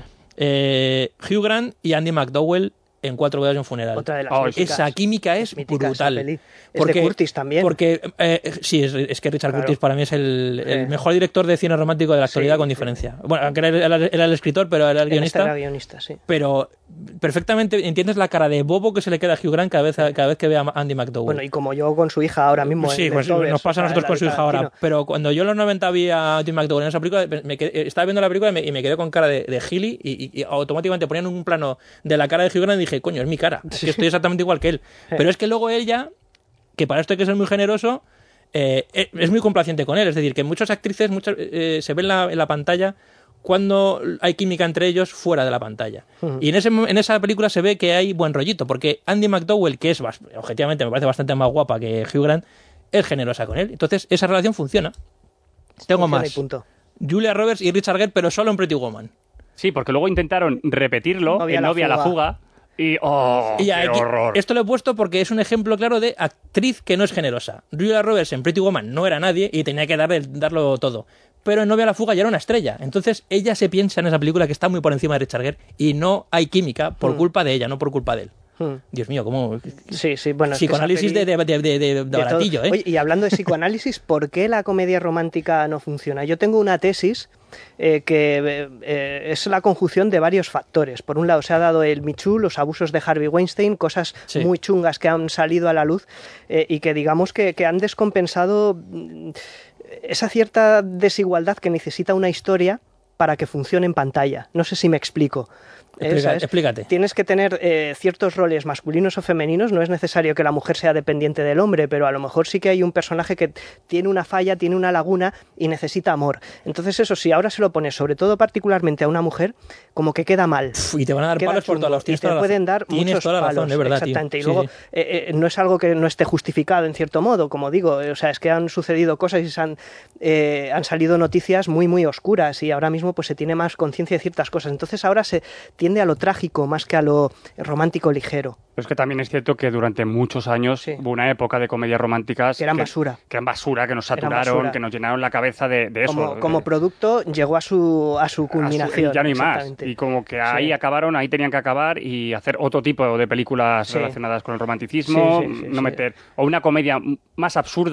Eh, Hugh Grant y Andy McDowell en Cuatro bodas y un funeral. Otra de las Oh, míticas. Esa química es mítica esa brutal. peli. Es de Curtis también. Porque, eh, sí, es, es que Richard Claro. Curtis para mí es el, el Eh. mejor director de cine romántico de la actualidad Sí, con sí. diferencia. Bueno, aunque era, era- era el escritor, pero era el En esta guionista. era guionista, sí. Pero perfectamente entiendes la cara de bobo que se le queda a Hugh Grant cada vez, cada vez que ve a Andy McDowell. Bueno, y como yo con su hija ahora mismo. Sí, en pues Leftovers, nos pasa a o sea, nosotros la con de su hija ahora. Tarantino. Pero cuando yo en los noventa vi a Tim McDowell en esa película, me quedé- estaba viendo la película y me, y me quedé con cara de, de gili y, y- y automáticamente ponían un plano de la cara de Hugh Grant y dije, coño, es mi cara. Es que estoy exactamente igual que él. Pero es que luego ella, que para esto hay que ser muy generoso, eh, eh, es muy complaciente con él. Es decir, que muchas actrices muchas, eh, se ven en la, en la pantalla cuando hay química entre ellos fuera de la pantalla. Y en, ese, mo- en esa película se ve que hay buen rollito, porque Andy McDowell, que es bas- objetivamente me parece bastante más guapa que Hugh Grant, es generosa con él. Entonces esa relación funciona. Tengo Funciona más. y punto. Julia Roberts y Richard Gere, pero solo en Pretty Woman. Sí, porque luego intentaron repetirlo Novia en a la Novia a la fuga. fuga y ¡oh, Y qué aquí- horror! esto lo he puesto porque es un ejemplo claro de actriz que no es generosa. Julia Roberts en Pretty Woman no era nadie y tenía que darle, darlo todo. Pero en Novia a la fuga ya era una estrella. Entonces ella se piensa en esa película que está muy por encima de Richard Gere y no hay química por culpa de ella, no por culpa de él. Hmm. Dios mío, cómo... Sí, sí, bueno. es que esa Psicoanálisis peli- de, de, de, de- de de todo. baratillo, ¿eh? Oye, y hablando de psicoanálisis, ¿por qué la comedia romántica no funciona? Yo tengo una tesis eh, que eh, eh, es la conjunción de varios factores. Por un lado, se ha dado el Me Too, los abusos de Harvey Weinstein, cosas Sí. muy chungas que han salido a la luz eh, y que digamos que, que han descompensado mm, esa cierta desigualdad que necesita una historia para que funcione en pantalla. No sé si me explico. Eh, Explica- ¿sabes? explícate. Tienes que tener eh, ciertos roles masculinos o femeninos. No es necesario que la mujer sea dependiente del hombre, pero a lo mejor sí que hay un personaje que tiene una falla, tiene una laguna y necesita amor. Entonces eso, si ahora se lo pones sobre todo particularmente a una mujer, como que queda mal. Pf, y te van a dar Queda palos por chungo, todos lados. y Tienes te toda la pueden razón. dar Tienes muchos toda la razón, palos, es verdad, tío. exactamente. Y Sí, luego sí. eh, eh, no es algo que no esté justificado en cierto modo, como digo. eh, O sea, es que han sucedido cosas y se han, eh, han salido noticias muy, muy oscuras y ahora mismo pues se tiene más conciencia de ciertas cosas. Entonces ahora se tiende a lo trágico más que a lo romántico ligero. Pero es que también es cierto que durante muchos años Sí. hubo una época de comedias románticas Que eran basura. que eran basura, que nos Eran saturaron, basura. que nos llenaron la cabeza de, de eso. Como, de- como producto llegó a su, a su a su- culminación. y ya no hay más. exactamente. Y como que ahí Sí. acabaron, ahí tenían que acabar y hacer otro tipo de películas Sí. relacionadas con el romanticismo, Sí, sí, sí, no sí. meter o una comedia m- más absurda,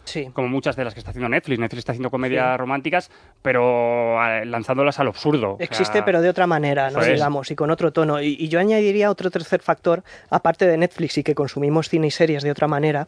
Sí. como muchas de las que está haciendo Netflix. Netflix está haciendo comedias Sí. románticas, pero eh, lanzándolas al absurdo. O sea, Existe, pero de otra manera, ¿no? eso es. Digamos, y con otro tono. Y, y yo añadiría otro tercer factor, aparte de Netflix y que consumimos cine y series de otra manera,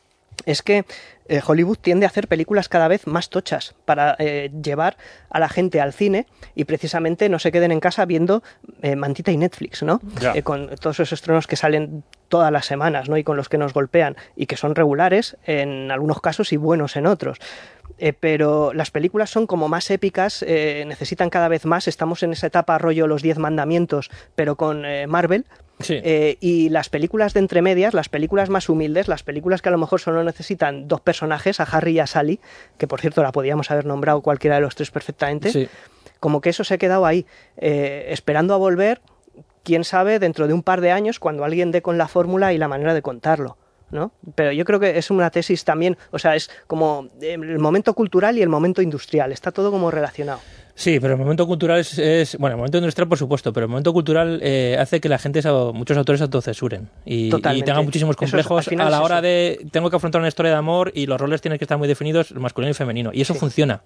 es que eh, Hollywood tiende a hacer películas cada vez más tochas para eh, llevar a la gente al cine y precisamente no se queden en casa viendo eh, Mantita y Netflix, ¿no? Ya. Eh, con todos esos estrenos que salen todas las semanas, ¿no? Y con los que nos golpean y que son regulares en algunos casos y buenos en otros. Eh, pero las películas son como más épicas, eh, necesitan cada vez más, estamos en esa etapa rollo Los Diez Mandamientos, pero con eh, Marvel. Sí. Eh, y las películas de entremedias, las películas más humildes, las películas que a lo mejor solo necesitan dos personajes, a Harry y a Sally, que por cierto la podíamos haber nombrado cualquiera de los tres perfectamente, Sí. como que eso se ha quedado ahí, eh, esperando a volver, quién sabe, dentro de un par de años, cuando alguien dé con la fórmula y la manera de contarlo, ¿no? Pero yo creo que es una tesis también, o sea, es como el momento cultural y el momento industrial, está todo como relacionado. Sí, pero el momento cultural es, es- bueno, el momento industrial por supuesto, pero el momento cultural eh, hace que la gente, se- muchos autores se autocensuren y, y Totalmente. tengan muchísimos Eso es- complejos al final a la es hora eso. de tengo que afrontar una historia de amor y los roles tienen que estar muy definidos, masculino y femenino, y eso Sí. funciona.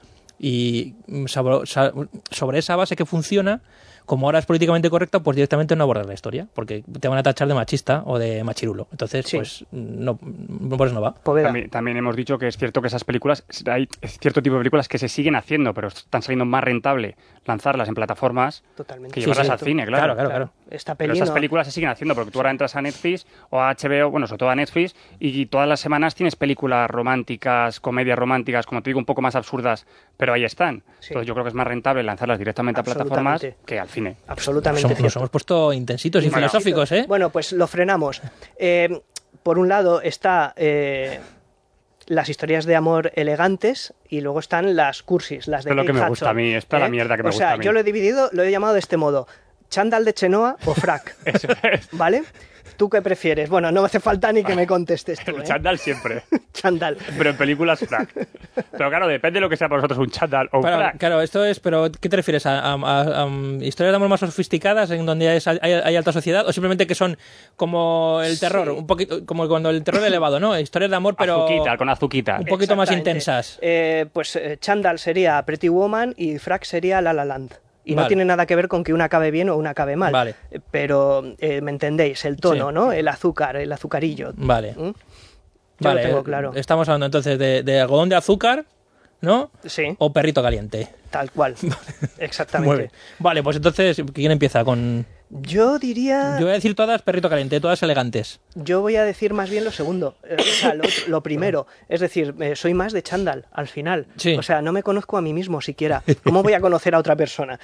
Y mm, sobre, sa- sobre esa base que funciona, como ahora es políticamente correcta, pues directamente no abordar la historia, porque te van a tachar de machista o de machirulo. Entonces, Sí. pues no, por eso no va. Poveda. También, también hemos dicho que es cierto que esas películas, hay cierto tipo de películas que se siguen haciendo, pero están saliendo más rentable lanzarlas en plataformas Totalmente. que Sí, llevarlas sí. al cine, claro. Claro, claro. Esta Pero peli esas no- películas se siguen haciendo porque tú ahora entras a Netflix o a H B O, bueno, sobre todo a Netflix, y todas las semanas tienes películas románticas, comedias románticas, como te digo, un poco más absurdas, pero ahí están. Sí. Entonces yo creo que es más rentable lanzarlas directamente a plataformas Absolutamente. que al cine. absolutamente Somos- nos cierto. hemos puesto intensitos y Bueno. filosóficos, ¿eh? Bueno, pues lo frenamos. Eh, por un lado está eh, las historias de amor elegantes y luego están las cursis, las de Esto es lo Kate que me Hudson, gusta a mí, esta es la ¿eh? mierda que me o gusta sea, a mí. yo lo he dividido, lo he llamado de este modo: chándal de Chenoa o frac. Eso es. ¿Vale? ¿Tú qué prefieres? Bueno, no me hace falta ni que me contestes tú, El ¿eh? chándal siempre. Chándal. Pero en películas frac. Pero claro, depende de lo que sea para vosotros un chándal o un Claro, frac. claro, esto es, pero ¿qué te refieres? ¿A, a- a- a, um, historias de amor más sofisticadas en donde hay, hay- hay alta sociedad o simplemente que son como el terror, Sí. un poquito como cuando el terror elevado, ¿no? Historias de amor, pero Azuquita, con azuquita. un poquito más Exactamente. intensas. Eh, pues eh, chándal sería Pretty Woman y frac sería La La Land. Y no Vale. tiene nada que ver con que una acabe bien o una acabe mal. Vale. Eh, Pero eh, me entendéis, el tono, Sí. ¿no? El azúcar, el azucarillo. Vale, ¿Mm? Yo vale. lo tengo claro. Estamos hablando entonces de, de algodón de azúcar, ¿no? Sí, O perrito caliente. tal cual. Muy Exactamente. bien. Vale, pues entonces, ¿quién empieza con...? Yo diría... Yo voy a decir todas perrito caliente, todas elegantes. Yo voy a decir más bien lo segundo, eh, o sea, lo, lo primero. Es decir, eh, soy más de chándal al final. Sí. O sea, no me conozco a mí mismo siquiera. ¿Cómo voy a conocer a otra persona?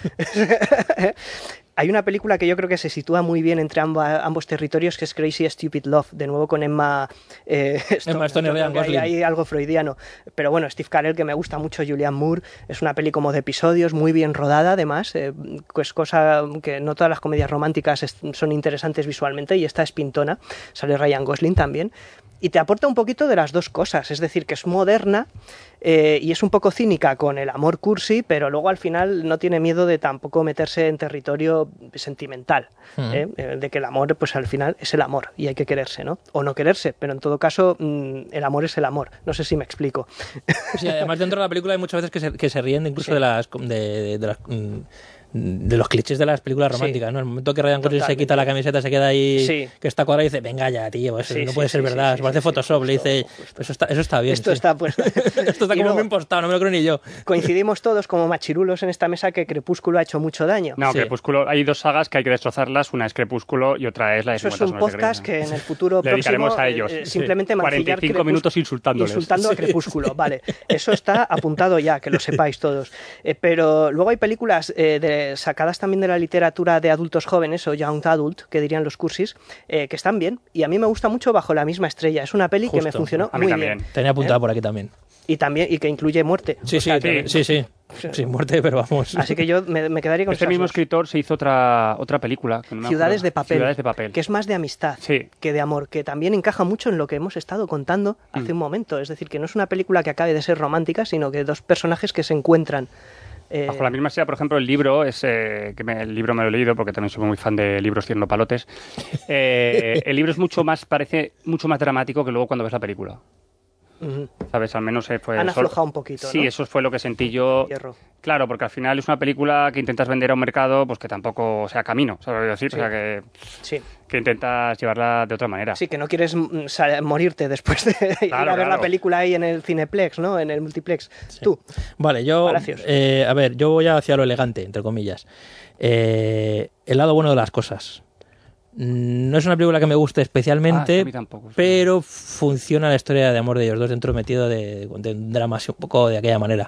Hay una película que yo creo que se sitúa muy bien entre amba- ambos territorios, que es Crazy Stupid Love, de nuevo con Emma, eh, Emma Stone y yo creo Ryan que hay, Gosling. hay algo freudiano. Pero bueno, Steve Carell, que me gusta mucho, Julianne Moore, es una peli como de episodios, muy bien rodada además, eh, pues cosa que no todas las comedias románticas es- son interesantes visualmente, y esta es pintona, sale Ryan Gosling también, y te aporta un poquito de las dos cosas, es decir, que es moderna eh, y es un poco cínica con el amor cursi, pero luego al final no tiene miedo de tampoco meterse en territorio sentimental, Mm. ¿eh? Eh, de que el amor pues al final es el amor y hay que quererse, ¿no? O no quererse, pero en todo caso mm, el amor es el amor, no sé si me explico. Sí, además dentro de la película hay muchas veces que se, que se ríen incluso de las de, de- de las mm, de los clichés de las películas Sí. románticas, ¿no? El momento que Ryan Gosling se Totalmente. quita la camiseta, se queda ahí, Sí. que está cuadrado y dice, venga ya, tío, eso Sí, no sí, puede sí, ser sí, verdad, sí, se parece sí, Photoshop, sí, le justo, dice, justo. eso está, eso está bien. Esto sí. está pues Esto está Y como luego bien postado, no me lo creo ni yo. coincidimos todos como machirulos en esta mesa que Crepúsculo ha hecho mucho daño. No, Sí. Crepúsculo, hay dos sagas que hay que destrozarlas, una es Crepúsculo y otra es la de Eso es cincuenta un sombras de Grey, podcast ¿no? que en el futuro Le dedicaremos próximo, a ellos. eh, Sí. simplemente mancillar cuarenta y cinco Crepúsculo- minutos insultándoles. Insultando a Crepúsculo, vale. Eso está apuntado ya, que lo sepáis todos. Eh, pero luego hay películas eh, de- sacadas también de la literatura de adultos jóvenes o young adult, que dirían los cursis, eh, que están bien. Y a mí me gusta mucho Bajo la misma estrella. Es una peli que me Justo. funcionó A mí muy también. bien. Tenía apuntado ¿Eh? por aquí también. Y también y que incluye muerte. Sí, O sí, sea, sí, sí, sí. Sin muerte, pero vamos. Así que yo me, me quedaría con Este esas mismo dos. escritor se hizo otra, otra película. que no me Ciudades acuerdo. de papel, Ciudades de papel. que es más de amistad Sí. que de amor, que también encaja mucho en lo que hemos estado contando hace Mm. un momento. Es decir, que no es una película que acabe de ser romántica, sino que dos personajes que se encuentran. eh, Bajo la misma estrella, por ejemplo, el libro, es, eh, que me- el libro me lo he leído porque también soy muy fan de libros ciendo palotes. Eh, el libro es mucho más, parece mucho más dramático que luego cuando ves la película. Ujú. ¿Sabes? Al menos eh, fue... Han solo- aflojado un poquito, Sí, ¿no? eso fue lo que sentí yo. Hierro. Claro, porque al final es una película que intentas vender a un mercado pues que tampoco sea camino, ¿sabes lo que decir? Sí. O sea, que, Sí. que intentas llevarla de otra manera. Sí, que no quieres mm, sa- morirte después de ir a ver claro. la película ahí en el Cineplex, ¿no? En el multiplex. Tú. Vale, yo. Palacios. eh, a ver, yo voy hacia lo elegante, entre comillas. Eh, el lado bueno de las cosas. Mm, No es una película que me guste Ah, especialmente, a mí tampoco, sí. pero funciona la historia de amor de ellos dos dentro metido de, de un drama así un poco de aquella manera.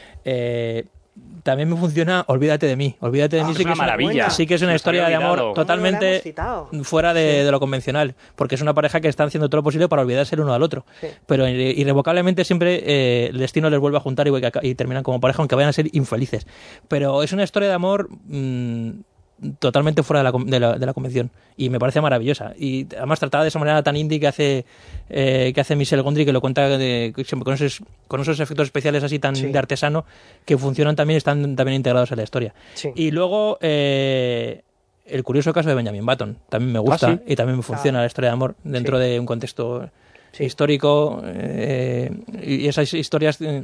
Eh, también me funciona Olvídate de mí. Olvídate de Ah, mí es sí que una es una, maravilla. sí que es una Me historia había de amor olvidado. totalmente ¿Cómo lo hemos citado? fuera de, de lo convencional, porque es una pareja que está haciendo todo lo posible para olvidarse el uno al otro, Sí. pero irre- irrevocablemente siempre eh, el destino les vuelve a juntar y, y terminan como pareja, aunque vayan a ser infelices. Pero es una historia de amor mm, totalmente fuera de la, con- de, la, de la convención y me parece maravillosa, y además tratada de esa manera tan indie que hace eh, que hace Michel Gondry, que lo cuenta de- siempre con esos, con esos efectos especiales así tan Sí. de artesano que funcionan también, están también integrados en la historia. Sí. Y luego eh, el curioso caso de Benjamin Button también me gusta, ¿Ah, sí? y también me funciona Ah. la historia de amor dentro Sí. de un contexto Sí. histórico, eh, y esas historias, eh,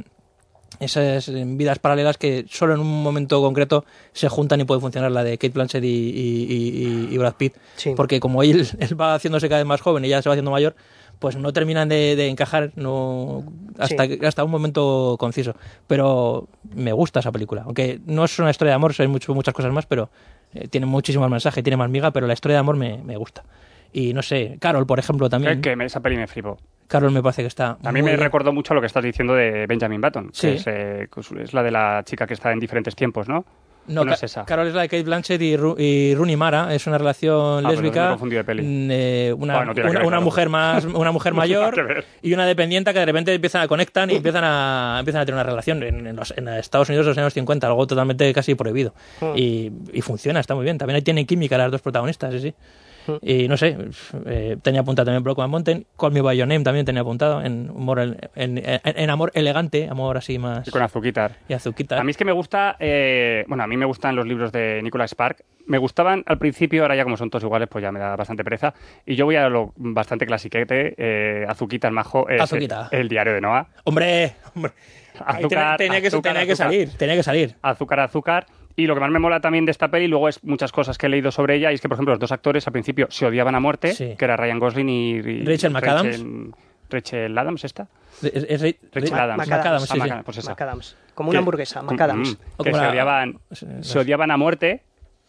esas vidas paralelas que solo en un momento concreto se juntan y puede funcionar, la de Kate Blanchett y, y- y- y Brad Pitt, Sí. porque como él, él va haciéndose cada vez más joven y ya se va haciendo mayor, pues no terminan de, de encajar no hasta, Sí. hasta un momento conciso. Pero me gusta esa película, aunque no es una historia de amor, hay mucho, muchas cosas más, pero eh, tiene muchísimo más mensaje, tiene más miga, pero la historia de amor me, me gusta. Y no sé, Carol, por ejemplo, también. Que, que me- esa peli me flipó. Carol me parece que está. A mí muy me bien. recordó mucho lo que estás diciendo de Benjamin Button, Sí. que es, eh, es la de la chica que está en diferentes tiempos, ¿no? No, no Ca- es esa. Carol es la de Kate Blanchett y, Ru- y Rooney Mara, es una relación Ah, pues lésbica. me he confundido de peli. mm, eh, una, Bueno, no tiene que una, ver, una claro. mujer más, una mujer No tiene mayor nada que ver. y una dependiente que de repente empiezan a conectan y empiezan a empiezan a tener una relación en, en los- en Estados Unidos de los años cincuenta, algo totalmente casi prohibido. Hmm. Y, y funciona, está muy bien. También ahí tienen química las dos protagonistas, sí, sí. Y no sé, eh, tenía apuntado también Brokeback Mountain, Call Me By Your Name también tenía apuntado, en humor en, en- en- en amor elegante, amor así más Y con Azuquitar. y azuquita. A mí es que me gusta, eh, bueno, a mí me gustan los libros de Nicholas Spark. Me gustaban al principio, ahora ya como son todos iguales, pues ya me da bastante pereza. Y yo voy a lo bastante clasiquete, eh, Azuquita, el majo, es Azuquita. el, el diario de Noah. Hombre, hombre. Ahí Azúcar, tenía, tenía que, azúcar, tenía que azúcar. salir, tenía que salir. Azúcar, azúcar. Y lo que más me mola también de esta peli, luego es muchas cosas que he leído sobre ella, y es que, por ejemplo, los dos actores al principio se odiaban a muerte, Sí. que era Ryan Gosling y... y Rachel McAdams. Rachel, Rachel Adams, ¿esta? Es, es- es- Rachel Ma- Adams. McAdams, Ah, sí, sí. McAdams, pues esa. McAdams. Como una Que- hamburguesa, com- McAdams. mm, O que como se la- odiaban, sí, se odiaban a muerte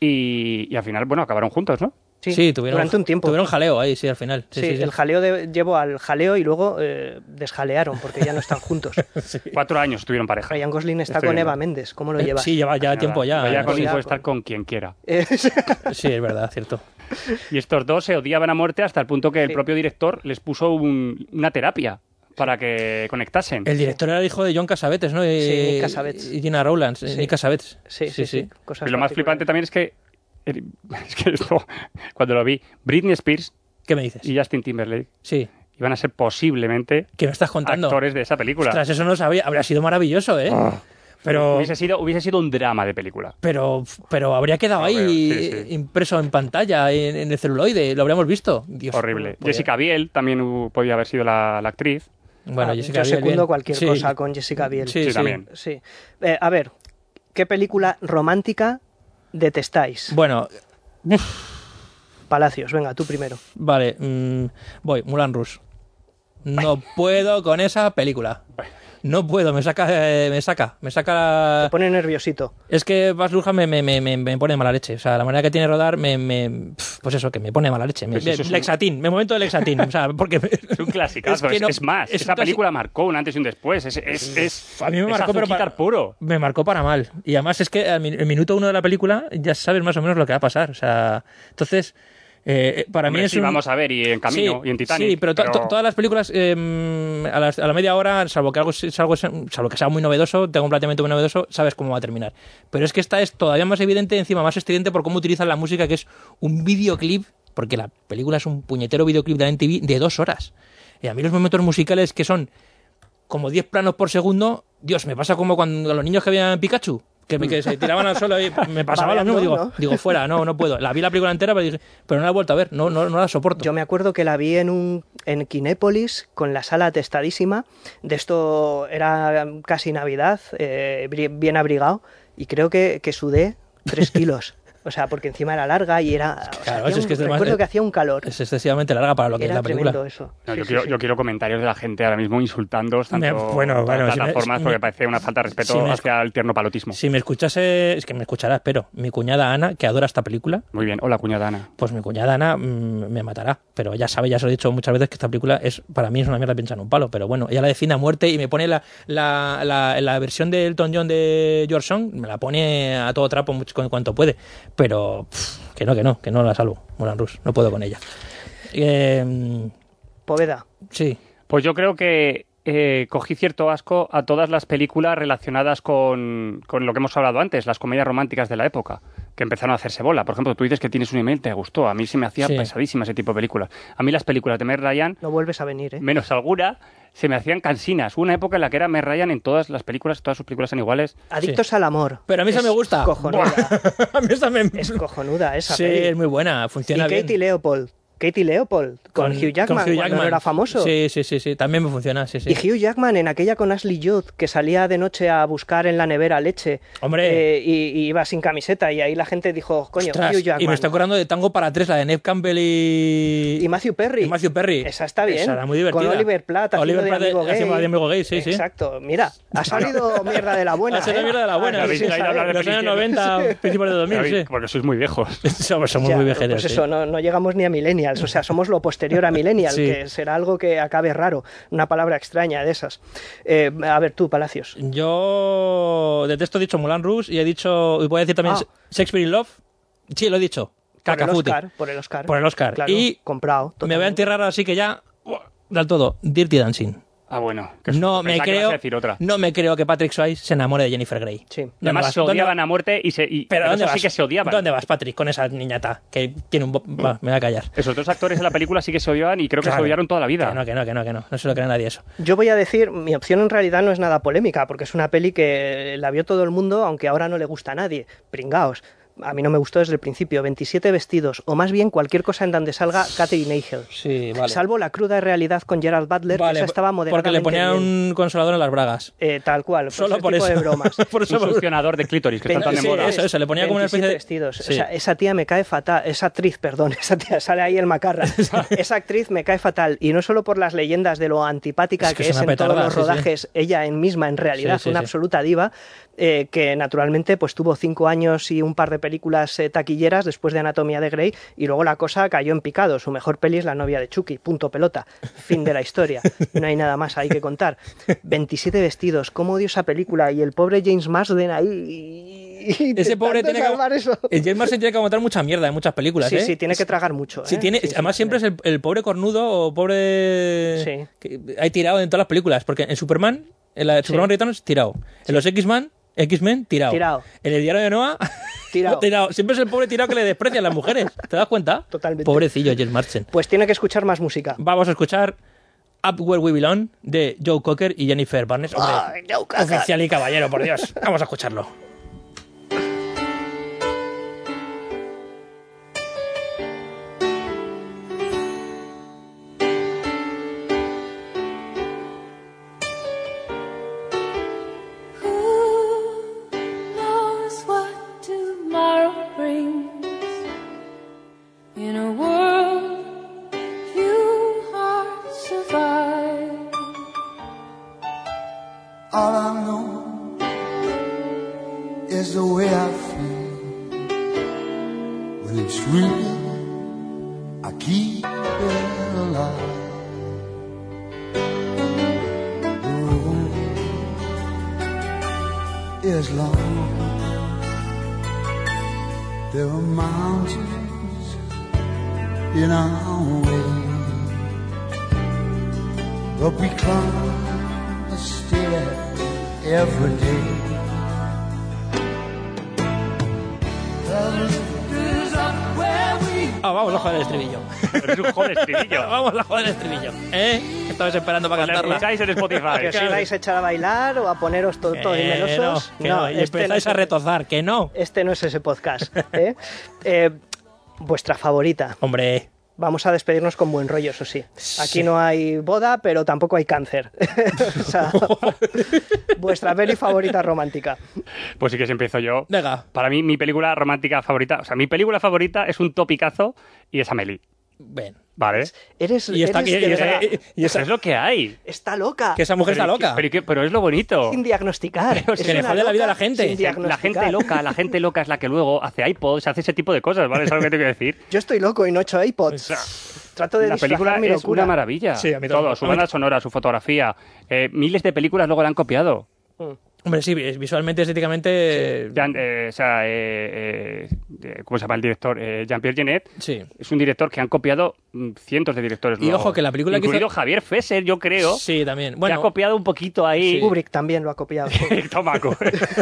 y, y al final, bueno, acabaron juntos, ¿no? Sí, Sí, tuvieron, durante un tiempo. Tuvieron jaleo ahí, sí, al final. Sí, Sí, sí, sí. el jaleo de- llevó al jaleo y luego eh, desjalearon porque ya no están juntos. Cuatro años tuvieron pareja. Ryan Gosling está Estoy con viendo. Eva Méndez. ¿Cómo lo Eh, llevas? Sí, lleva ya Nada, tiempo ya. Ryan eh. Gosling ya, puede pues- estar con quien quiera. Es- Sí, es verdad, cierto. Y estos dos se odiaban a muerte hasta el punto que el Sí. propio director les puso un- una terapia para que conectasen. El director era el hijo de John Cassavetes, ¿no? Y, Sí, Nick Cassavetes. Y Gina Rowlands, Sí. Nick Cassavetes. sí, sí, sí. Cosas Y lo más flipante particulares. también es que, es que esto, cuando lo vi, Britney Spears ¿Qué me dices? y Justin Timberlake Sí. iban a ser posiblemente ¿Qué me estás contando? actores de esa película. Ostras, eso no lo sabía. Habría sido maravilloso, ¿eh? Pero, Hubiese sido, hubiese sido un drama de película. pero, pero habría quedado ahí Horrible, sí, sí. impreso en pantalla, en, en el celuloide. Lo habríamos visto. Dios, Horrible. podía- Jessica Biel también uh, podía haber sido la, la actriz. Bueno, Ah, Jessica yo Biel, secundo bien. cualquier Sí. cosa con Jessica Biel. Sí, Sí, sí. también. Sí. Eh, a ver, ¿qué película romántica detestáis? Bueno, Palacios, venga, tú primero. vale. mm, voy, Mulan Rouge. No puedo con esa película. No puedo, me saca, eh, me saca, me saca la... Te pone nerviosito. Es que Baz Luhrmann me, me, me, me, me pone mala leche. O sea, la manera que tiene de rodar, me, me, pf, pues eso, que me pone mala leche. Me, Pues eso me- es un- Lexatín, me momento de Lexatín. O sea, porque... me- Es un clasicazo. que Es, no- es más, es esa un clasi- película marcó un antes y un después. Es, es, es, A mí me es marcó, pero Azuquitar para- puro. Me marcó para mal. Y además es que al min- el minuto uno de la película ya sabes más o menos lo que va a pasar. O sea, entonces, eh, para Hombre, mí es sí, un... vamos a ver, y en Camino, Sí, y en Titanic. Sí, pero, to- to- todas las películas eh, a, las- a la media hora, salvo que algo, es algo, salvo que sea muy novedoso, tenga un planteamiento muy novedoso, sabes cómo va a terminar. Pero es que esta es todavía más evidente, encima más estridente por cómo utilizan la música, que es un videoclip, porque la película es un puñetero videoclip de la M T V de dos horas. Y a mí los momentos musicales que son como diez planos por segundo, Dios, me pasa como cuando los niños que veían Pikachu, Que, me, que se tiraban al suelo y me pasaba lo mismo. Digo, ¿no? digo, fuera, no, no puedo. La vi la película entera, pero, dije, pero no la he vuelto a ver, no, no, no la soporto. Yo me acuerdo que la vi en un en Kinépolis con la sala atestadísima. De esto era casi Navidad, eh, bien abrigado, y creo que, que sudé tres kilos. O sea, porque encima era larga y era... Claro, o sea, eso es que es un, demás- recuerdo que hacía un calor. Es excesivamente larga para lo que Era es la película. tremendo eso. No, Sí, yo, sí, quiero, sí. yo quiero comentarios de la gente ahora mismo insultándoos tanto Me- bueno, tanto bueno, las si me- plataformas si porque me- parece una falta de respeto si me- hacia el tierno palotismo. Si me escuchase, es que me escuchará, espero, mi cuñada Ana, que adora esta película, Muy bien, hola cuñada Ana. pues mi cuñada Ana mmm, me matará. Pero ya sabe, ya se lo he dicho muchas veces, que esta película es para mí es una mierda pinchar en un palo. Pero bueno, ella la defiende a muerte y me pone la, la, la, la versión de Elton John de Your Song, me la pone a todo trapo mucho- en cuanto puede. Pero pff, que no, que no, que no la salvo, Moulin Rouge, no puedo con ella. Eh, Poveda. sí, Pues yo creo que eh, cogí cierto asco a todas las películas relacionadas con, con lo que hemos hablado antes, las comedias románticas de la época, que empezaron a hacerse bola. Por ejemplo, tú dices que tienes un email, te gustó. A mí se me hacía Sí. pesadísima ese tipo de películas. A mí las películas de Meg Ryan, No vuelves a venir, ¿eh? menos alguna, se me hacían cansinas. Hubo una época en la que era Meg Ryan en todas las películas, todas sus películas eran iguales. Adictos al amor. pero a mí esa Es me gusta. Cojonuda. a mí esa me... Es cojonuda esa Sí, peli. es muy buena, Y funciona bien. Katie Leopold. Katie Leopold. Con, Hugh Jackman, con Hugh cuando no era famoso. Sí, sí, sí, sí, también me funciona, sí, sí. Y Hugh Jackman en aquella con Ashley Judd, que salía de noche a buscar en la nevera leche. Hombre. eh, y, y iba sin camiseta. Y ahí la gente dijo, coño, Ostras, Hugh Jackman. y me estoy acordando de Tango para tres, la de Neve Campbell y... Y Matthew Perry. y Matthew Perry. Esa está bien. Esa era muy divertida. Con Oliver Platt haciendo Oliver de Platt amigo haciendo gay. de amigo gay, sí, sí. Exacto. Mira, ha salido mierda de la buena. Ha salido ¿eh? mierda de la buena. Ah, Habéis sí, ido a ¿sabes? hablar de Los años películas. noventa, principios de dos mil, David, sí. Porque sois muy viejos. Somos, somos Ya, muy vejeros, pues sí. eso, no, no llegamos ni a millennials, o sea, somos lo posterior a millennial, Sí. que será algo que acabe raro, una palabra extraña de esas. Eh, a ver, tú, Palacios. Yo detesto, he dicho Moulin Rouge y he dicho, y voy a decir también Ah. Shakespeare in Love. Sí, lo he dicho. Por el Cacafuti. Oscar, por el Oscar. Por el Oscar. Claro, Y comprado. Me voy a totalmente. enterrar así que ya, ¡buah! Del todo, Dirty Dancing. Ah, bueno. Que No me pensaba que ibas creo, a decir otra. no me creo que Patrick Swayze se enamore de Jennifer Grey. Sí. ¿Dónde Además vas? se ¿Dónde odiaban va- a muerte y se y, Pero ¿dónde eso vas? sí que se odiaban. ¿Dónde vas, Patrick, con esa niñata que tiene un... bo- Va, me voy a callar. Esos dos actores en la película sí que se odiaban y creo que Claro. se odiaron toda la vida. Que no, que no, que no, que no. No se lo cree nadie eso. Yo voy a decir, mi opción en realidad no es nada polémica, porque es una peli que la vio todo el mundo, aunque ahora no le gusta a nadie. Pringaos. A mí no me gustó desde el principio. veintisiete vestidos, o más bien cualquier cosa en donde salga Catherine Hegel. Sí, vale. Salvo la cruda realidad con Gerald Butler, Vale, que esa estaba porque moderadamente le ponían bien. un consolador en las bragas. Eh, tal cual, pues Solo ese por tipo eso. de bromas. por eso Un succionador de clítoris que están tan de Sí, moda. eso, eso, le ponía como una especie de... veintisiete vestidos. Sí. O sea, esa tía me cae fatal, esa actriz, perdón, esa tía sale ahí el macarra. Esa actriz me cae fatal y no solo por las leyendas de lo antipática Es que que es es, una en todos petarda, los sí, sí. rodajes, ella en misma en realidad Sí, sí, una sí. absoluta diva, eh, que naturalmente pues tuvo cinco años y un par de películas eh, taquilleras después de Anatomía de Grey y luego la cosa cayó en picado. Su mejor peli es La novia de Chucky, punto pelota, fin de la historia. No hay nada más ahí que contar. veintisiete vestidos, cómo odio esa película y el pobre James Marsden ahí. Ese pobre tiene que... salvar eso. El James Marsden tiene que aguantar mucha mierda en muchas películas, Sí, ¿eh? sí, tiene que tragar mucho. Sí, ¿eh? tiene, Sí, sí, además sí. siempre es el, el pobre cornudo o pobre... Sí. Que hay tirado en todas las películas, porque en Superman, en la de Superman Returns, tirado. En los X-Men, X-Men, tirado. Tirado. En el diario de Noah, Tirado. tirado. Siempre es el pobre tirado que le desprecian las mujeres. ¿Te das cuenta? Totalmente. Pobrecillo James Marsden. Pues tiene que escuchar más música. Vamos a escuchar Up Where We Belong de Joe Cocker y Jennifer Barnes. Hombre, Ay, Joe Cocker. oficial y caballero, por Dios. Vamos a escucharlo. Who knows what tomorrow brings? In a world few hearts survive. All I know is the way I feel. When it's real, I keep it alive. The road is long. There are mountains in our way, but we climb a stair every day. Ah, vamos a joder el estribillo. Es un joder estribillo. Vamos a joder el estribillo. ¿Eh? estabais esperando para Pues la cantarla. escucháis en Spotify. Que os ibais a echar a bailar o a poneros to- todos Que melosos. no, que no, y este no empezáis es a el- retozar, que no. Este no es ese podcast. ¿eh? Eh, vuestra favorita. Hombre, Vamos a despedirnos con buen rollo, eso sí. Aquí Sí. no hay boda, pero tampoco hay cáncer. O sea, vuestra peli favorita romántica. Pues sí que si empiezo yo. venga. Para mí, mi película romántica favorita, o sea, mi película favorita es un topicazo y es Amélie. Ven. ¿Vale? Eres, Y está eres aquí, de y esa- verdad- y- y esa- Eso es lo que hay. está loca. que esa mujer está Pero- loca. Pero, ¿qué? Pero es lo bonito. Sin diagnosticar. Pero Es que le una jode la vida a la loca gente. sin La diagnosticar. gente loca, la gente loca es la que luego hace iPods, hace ese tipo de cosas, ¿vale? ¿Sabes lo que te quiero decir? Yo estoy loco y no he hecho iPods. Trato de La disfrazar película mi es locura. una maravilla. Sí, a mí Todo, también. su A mí banda t- sonora, su fotografía. Eh, miles de películas luego la han copiado. Hombre, sí, visualmente, estéticamente... Jean- eh, o sea, eh, eh, ¿cómo se llama el director? Eh, Jean-Pierre Jeunet. Sí. Es un director que han copiado mm, cientos de directores. Y luego. ojo, que la película que Incluido hizo- Javier Fesser, yo creo. Sí, también. Que ha Bueno, copiado un poquito ahí. Kubrick también lo ha copiado. Tomaco.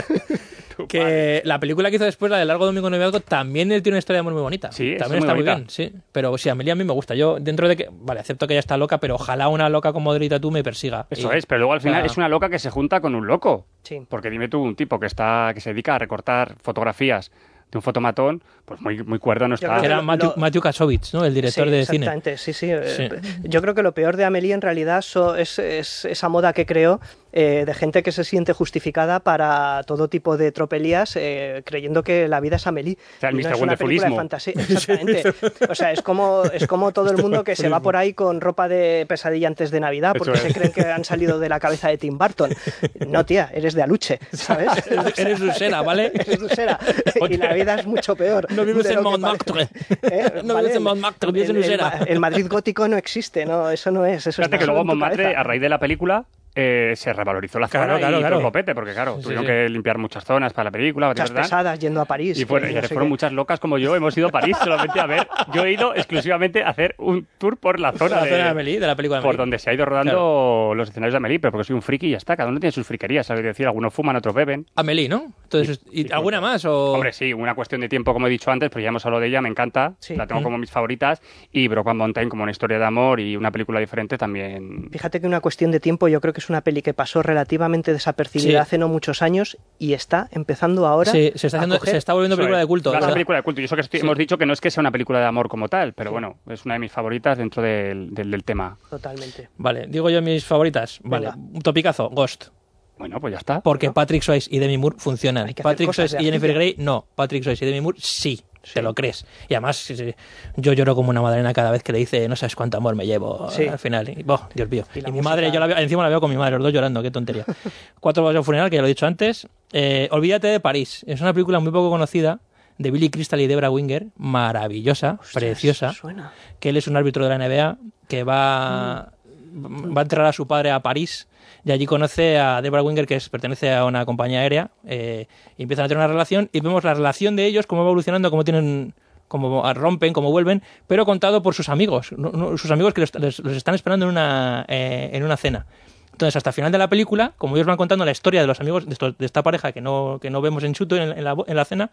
que la película que hizo después, la de Largo Domingo de Noviazgo, también él tiene una historia de amor muy bonita. Sí, es también muy está muy bonita. bien, sí. Pero sí, Amelia a mí me gusta. Yo, dentro de que... Vale, acepto que ella está loca, pero ojalá una loca como Dorita tú me persiga. Eso Y- es, pero luego al final o sea, es una loca que se junta con un loco. Sí. Porque dime tú, un tipo que está que se dedica a recortar fotografías de un fotomatón, pues muy, muy cuerdo no Yo está. creo Era lo- Matthew, lo- Matthew Kassovitz, ¿no? El director Sí, de cine. exactamente, sí, sí. Sí. Eh, Yo creo que lo peor de Amélie en realidad so- es, es esa moda que creó eh, de gente que se siente justificada para todo tipo de tropelías eh, creyendo que la vida es Amélie. O sea, el Y no mister es una película de Wonderfulismo. fantasía. Exactamente. O sea, es como, es como todo el mundo que se va por ahí con ropa de pesadilla antes de Navidad porque Eso es. se creen que han salido de la cabeza de Tim Burton. No, tía, eres de Aluche, ¿sabes? Eres Lucera, ¿vale? Eres Lucera. Y la vida es mucho peor. No vives de en lo que Montmartre. parece. ¿Eh? No ¿Vale? vives en Montmartre, vives en El- el- Lucera. El Madrid gótico no existe, no, eso no es. Eso Fíjate está que luego solo en tu Montmartre, cabeza. a raíz de la película, eh, se revalorizó la Claro, zona claro, y claro. todo el copete, porque claro, Sí, tuvieron sí. que limpiar muchas zonas para la película, Muchas ¿verdad? pesadas yendo a París. Y fueron, que y no sé fueron qué. muchas locas como yo, hemos ido a París solamente a ver. Yo he ido exclusivamente a hacer un tour por la zona, La de, zona de Amélie, de la película de por Amélie. donde se ha ido rodando los escenarios de Amélie, pero porque soy un friki y ya está. Cada uno tiene sus friquerías, ¿sabes? decir, algunos fuman, otros beben. Amélie, ¿no? Entonces, ¿y, y- alguna más? O... Hombre, sí, una cuestión de tiempo, como he dicho antes, pero ya hemos hablado de ella, me encanta. Sí. La tengo Mm. como mis favoritas. Y Brokeback Mountain como una historia de amor y una película diferente también. Fíjate que una cuestión de tiempo, yo creo que es una peli que pasó relativamente desapercibida Sí. hace no muchos años y está empezando ahora. Sí, se está, a haciendo, coger- se está volviendo Eso película es. de culto. Va a ser ¿verdad? película de culto. Y eso que estoy- Sí. hemos dicho que no es que sea una película de amor como tal, pero bueno, es una de mis favoritas dentro del, del, del tema. Totalmente. Vale, digo yo mis favoritas. Vale, Venga. un topicazo, Ghost. Bueno, pues ya está. Porque Patrick Swayze y Demi Moore funcionan. Hay que hacer Patrick cosas Swayze de y Jennifer arcilla. Grey, no. Patrick Swayze y Demi Moore, sí. Sí. Te lo crees. Y además, sí, sí, yo lloro como una madalena cada vez que le dice, no sabes cuánto amor me llevo Sí. al final. Y, boh, Dios mío. Y Y, la mi música- madre, yo la veo, encima la veo con mi madre, los dos llorando, qué tontería. Cuatro bodas de un funeral, que ya lo he dicho antes. Eh, Olvídate de París. Es una película muy poco conocida de Billy Crystal y Debra Winger, maravillosa, Ostras, preciosa. suena. Que él es un árbitro de la N B A que va, va a entrar a su padre a París y allí conoce a Debra Winger, que es, pertenece a una compañía aérea, eh, y empiezan a tener una relación y vemos la relación de ellos, cómo va evolucionando, cómo tienen, cómo rompen, cómo vuelven, pero contado por sus amigos, no- no- sus amigos que los, les- los están esperando en una, eh, en una cena. Entonces, hasta el final de la película, como ellos van contando la historia de los amigos de, estos- de esta pareja que no, que no vemos en Chuto en, en la, en la cena,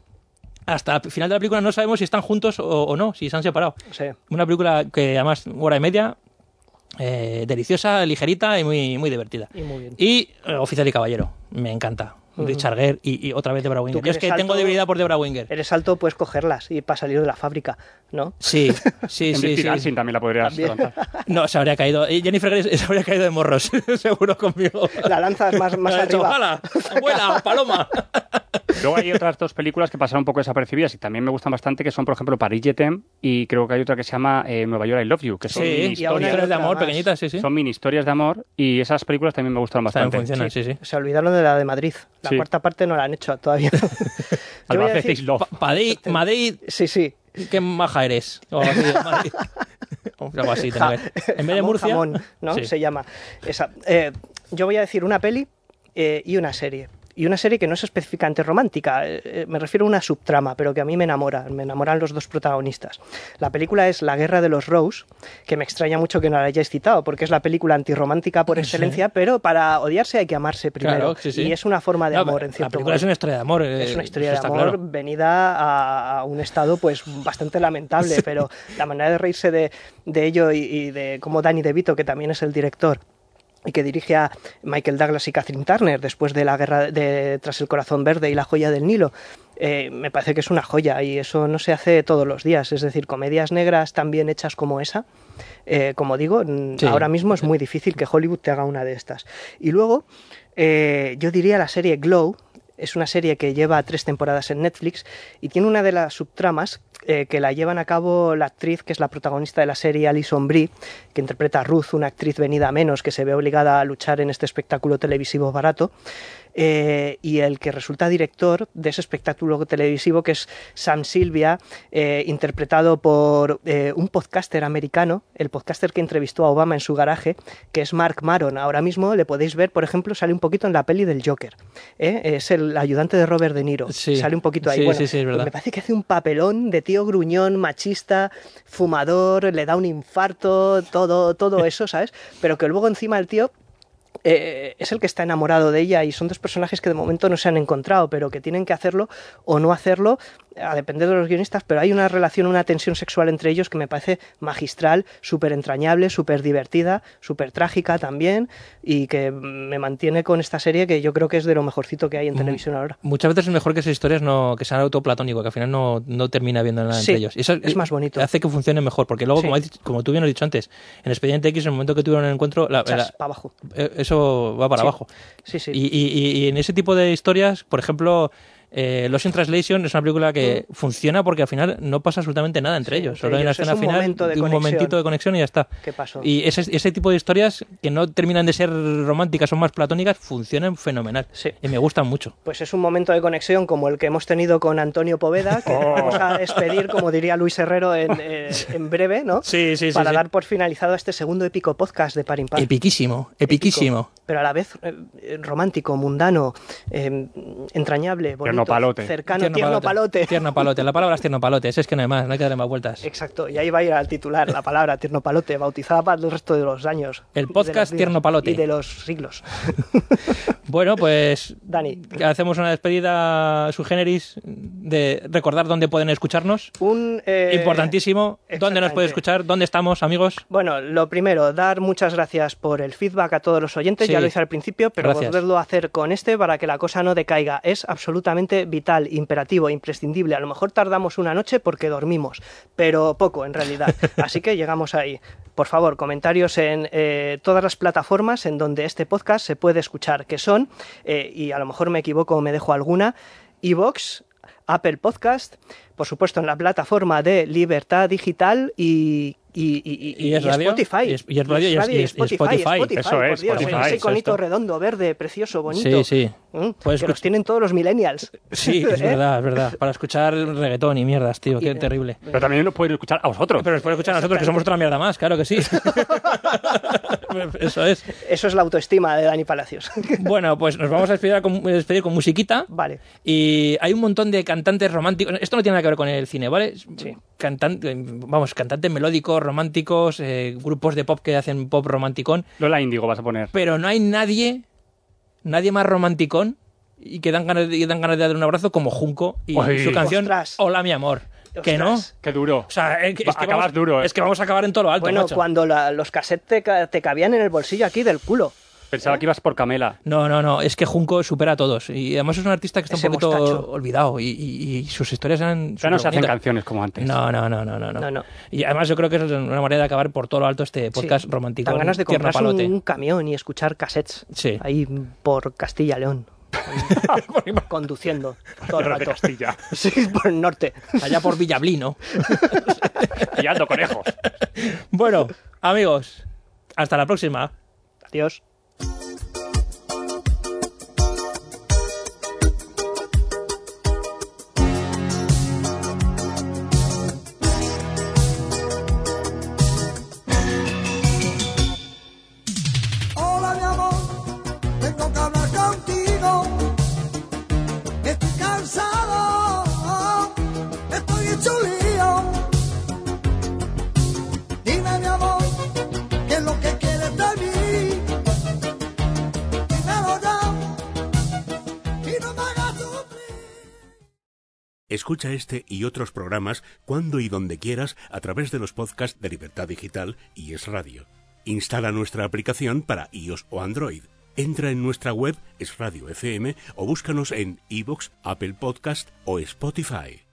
hasta el final de la película no sabemos si están juntos o, o no, si se han separado. Sí. Una película que además, hora y media, eh, deliciosa, ligerita y muy, muy divertida. Y muy bien. Y eh, Oficial y Caballero, me encanta. Richard Gere y, y otra vez Debra Winger. que Yo es eres que tengo alto- debilidad por Debra Winger. Eres alto, puedes cogerlas y para salir de la fábrica, ¿no? Sí, sí, en sí. Dirty sí. Dancing también la podrías También. lanzar. No, se habría caído. y Jennifer Grey se habría caído de morros, seguro conmigo. La lanzas más, más Me ha dicho, arriba. "Hala, abuela, paloma". Luego hay otras dos películas que pasaron un poco desapercibidas y también me gustan bastante, que son, por ejemplo, Paris Je t'aime, y creo que hay otra que se llama eh, Nueva York I Love You, que son mini Sí, y aún hay historias de otra amor más. pequeñitas, sí, sí. Son mini historias de amor y esas películas también me gustaron También bastante. funcionan, sí, sí. Se olvidaron de la de Madrid. La Sí. cuarta parte no la han hecho todavía. Yo voy a Albacete decir- is Love. Pa- Madrid, Madrid, Sí, sí. qué maja eres. O algo así, Madrid. O algo así, Ja- tengo que- En vez de jamón, Murcia. jamón, ¿no? Sí. Se llama. Esa. Eh, yo voy a decir una peli eh, y una serie. y una serie que no es específicamente romántica, eh, me refiero a una subtrama, pero que a mí me enamora, me enamoran los dos protagonistas. La película es La Guerra de los Rose, que me extraña mucho que no la hayáis citado, porque es la película antirromántica por excelencia, sí. pero para odiarse hay que amarse primero, claro, sí, sí. y es una forma de no, amor, en cierto La película modo. es una historia de amor. Eh, es una historia de amor claro. venida a, a un estado pues bastante lamentable, sí. pero la manera de reírse de, de ello y, y de cómo Danny DeVito, que también es el director, y que dirige a Michael Douglas y Kathleen Turner después de la guerra de Tras el Corazón Verde y La Joya del Nilo, eh, me parece que es una joya y eso no se hace todos los días. Es decir, comedias negras tan bien hechas como esa, eh, como digo, sí. ahora mismo es muy difícil que Hollywood te haga una de estas. Y luego, eh, yo diría la serie Glow. Es una serie que lleva tres temporadas en Netflix y tiene una de las subtramas eh, que la llevan a cabo la actriz que es la protagonista de la serie, Alison Brie, que interpreta a Ruth, una actriz venida a menos que se ve obligada a luchar en este espectáculo televisivo barato. Eh, y el que resulta director de ese espectáculo televisivo, que es Sam Sylvia, eh, interpretado por eh, un podcaster americano, el podcaster que entrevistó a Obama en su garaje, que es Mark Maron. Ahora mismo le podéis ver, por ejemplo, sale un poquito en la peli del Joker, ¿eh? Es el ayudante de Robert De Niro, sí, sale un poquito ahí. Sí, bueno, sí, sí, es verdad. Pues me parece que hace un papelón de tío gruñón, machista, fumador, le da un infarto, todo, todo eso, ¿sabes? Pero que luego encima el tío Eh, es el que está enamorado de ella y son dos personajes que de momento no se han encontrado, pero que tienen que hacerlo o no hacerlo a depender de los guionistas, pero hay una relación, una tensión sexual entre ellos que me parece magistral, súper entrañable, súper divertida, súper trágica también, y que me mantiene con esta serie que yo creo que es de lo mejorcito que hay en televisión ahora. Muchas veces es mejor que esas historias no que sean autoplatónico, que al final no, no termina habiendo nada sí, entre ellos. Y eso es más bonito. Hace que funcione mejor, porque luego, sí. como, como tú bien has dicho antes, en Expediente X, en el momento que tuvieron el encuentro, la, Chas, la, para abajo. Eso va para sí. abajo. Sí, sí. Y, y, y en ese tipo de historias, por ejemplo, eh, Lost in Translation es una película que mm. funciona porque al final no pasa absolutamente nada entre sí, ellos. Solo hay una escena final, momento de un momentito de conexión y ya está. ¿Qué pasó? Y ese, ese tipo de historias que no terminan de ser románticas, son más platónicas, funcionan fenomenal. Sí. Y me gustan mucho. Pues es un momento de conexión como el que hemos tenido con Antonio Poveda, que oh. vamos a despedir, como diría Luis Herrero, en, eh, en breve, ¿no? Sí, sí, sí. Para sí, dar sí. por finalizado este segundo épico podcast de Par Impar. Epiquísimo, epiquísimo. Épico, pero a la vez eh, romántico, mundano, eh, entrañable, bonito, tierno palote. cercano, tierno, tierno palote. palote. Tierno palote. La palabra es tierno palote. Es que no hay más, no hay que darle más vueltas. Exacto, y ahí va a ir al titular la palabra tierno palote, bautizada para el resto de los años. El podcast Tierno Palote. Y de los siglos. Bueno, pues Dani, hacemos una despedida sui generis de recordar dónde pueden escucharnos. Un, eh, Importantísimo. ¿Dónde nos puede escuchar? ¿Dónde estamos, amigos? Bueno, lo primero, dar muchas gracias por el feedback a todos los oyentes. Sí. Ya lo hice al principio, pero Gracias. volverlo a hacer con este para que la cosa no decaiga. Es absolutamente vital, imperativo, imprescindible. A lo mejor tardamos una noche porque dormimos, pero poco en realidad. Así que llegamos ahí. Por favor, comentarios en eh, todas las plataformas en donde este podcast se puede escuchar, que son, eh, y a lo mejor me equivoco o me dejo alguna, iVoox, Apple Podcast, por supuesto en la plataforma de Libertad Digital y... Y, y, y, y, es y radio, Spotify. Y, es, y, es radio, y, es, y, es, Spotify, Spotify. Spotify. Eso es, por Dios, Spotify. ese iconito Eso redondo, verde, precioso, bonito. Sí, sí. ¿Mm? Pues que los tienen todos los millennials. Sí, es ¿Eh? verdad, es verdad. Para escuchar reggaetón y mierdas, tío, qué y, terrible. Pero también nos pueden escuchar a vosotros. Pero nos pueden escuchar a nosotros, que somos otra mierda más, claro que sí. Eso es. Eso es la autoestima de Dani Palacios. Bueno, pues nos vamos a despedir con, despedir con musiquita. Vale. Y hay un montón de cantantes románticos. Esto no tiene nada que ver con el cine, ¿vale? Sí. Cantantes, vamos, cantantes melódicos, románticos, eh, grupos de pop que hacen pop romanticón. Lola Índigo vas a poner. Pero no hay nadie, nadie más romanticón y que dan ganas de, y dan ganas de dar un abrazo como Junco y Uy. su canción Ostras. Hola mi amor. Ostras. ¿Que no? Qué duro. O sea, es que, es que Acabas vamos, duro, ¿eh? Es que vamos a acabar en todo lo alto, Bueno, macho. cuando la, los cassettes te, ca- te cabían en el bolsillo aquí del culo. Pensaba ¿Eh? que ibas por Camela. No, no, no, es que Junco supera a todos. Y además es un artista que está Ese un poquito mostacho. olvidado y, y- y sus historias eran... Ya no se hacen superbonitas. canciones como antes. No, no, no, no, no, no. No, no. Y además yo creo que es una manera de acabar por todo lo alto este podcast Sí. romántico. Dan ganas de tierno comprarse un, palote. un camión y escuchar cassettes. Sí. Ahí por Castilla León. Conduciendo todo el Pero de rato. Castilla. Sí, por el norte. Allá por Villablino. Pillando conejos. Bueno, amigos, hasta la próxima. Adiós. Hola mi amor, tengo que hablar contigo. Escucha este y otros programas cuando y donde quieras a través de los podcasts de Libertad Digital y Es Radio. Instala nuestra aplicación para iOS o Android. Entra en nuestra web Es Radio F M o búscanos en iVoox, Apple Podcast o Spotify.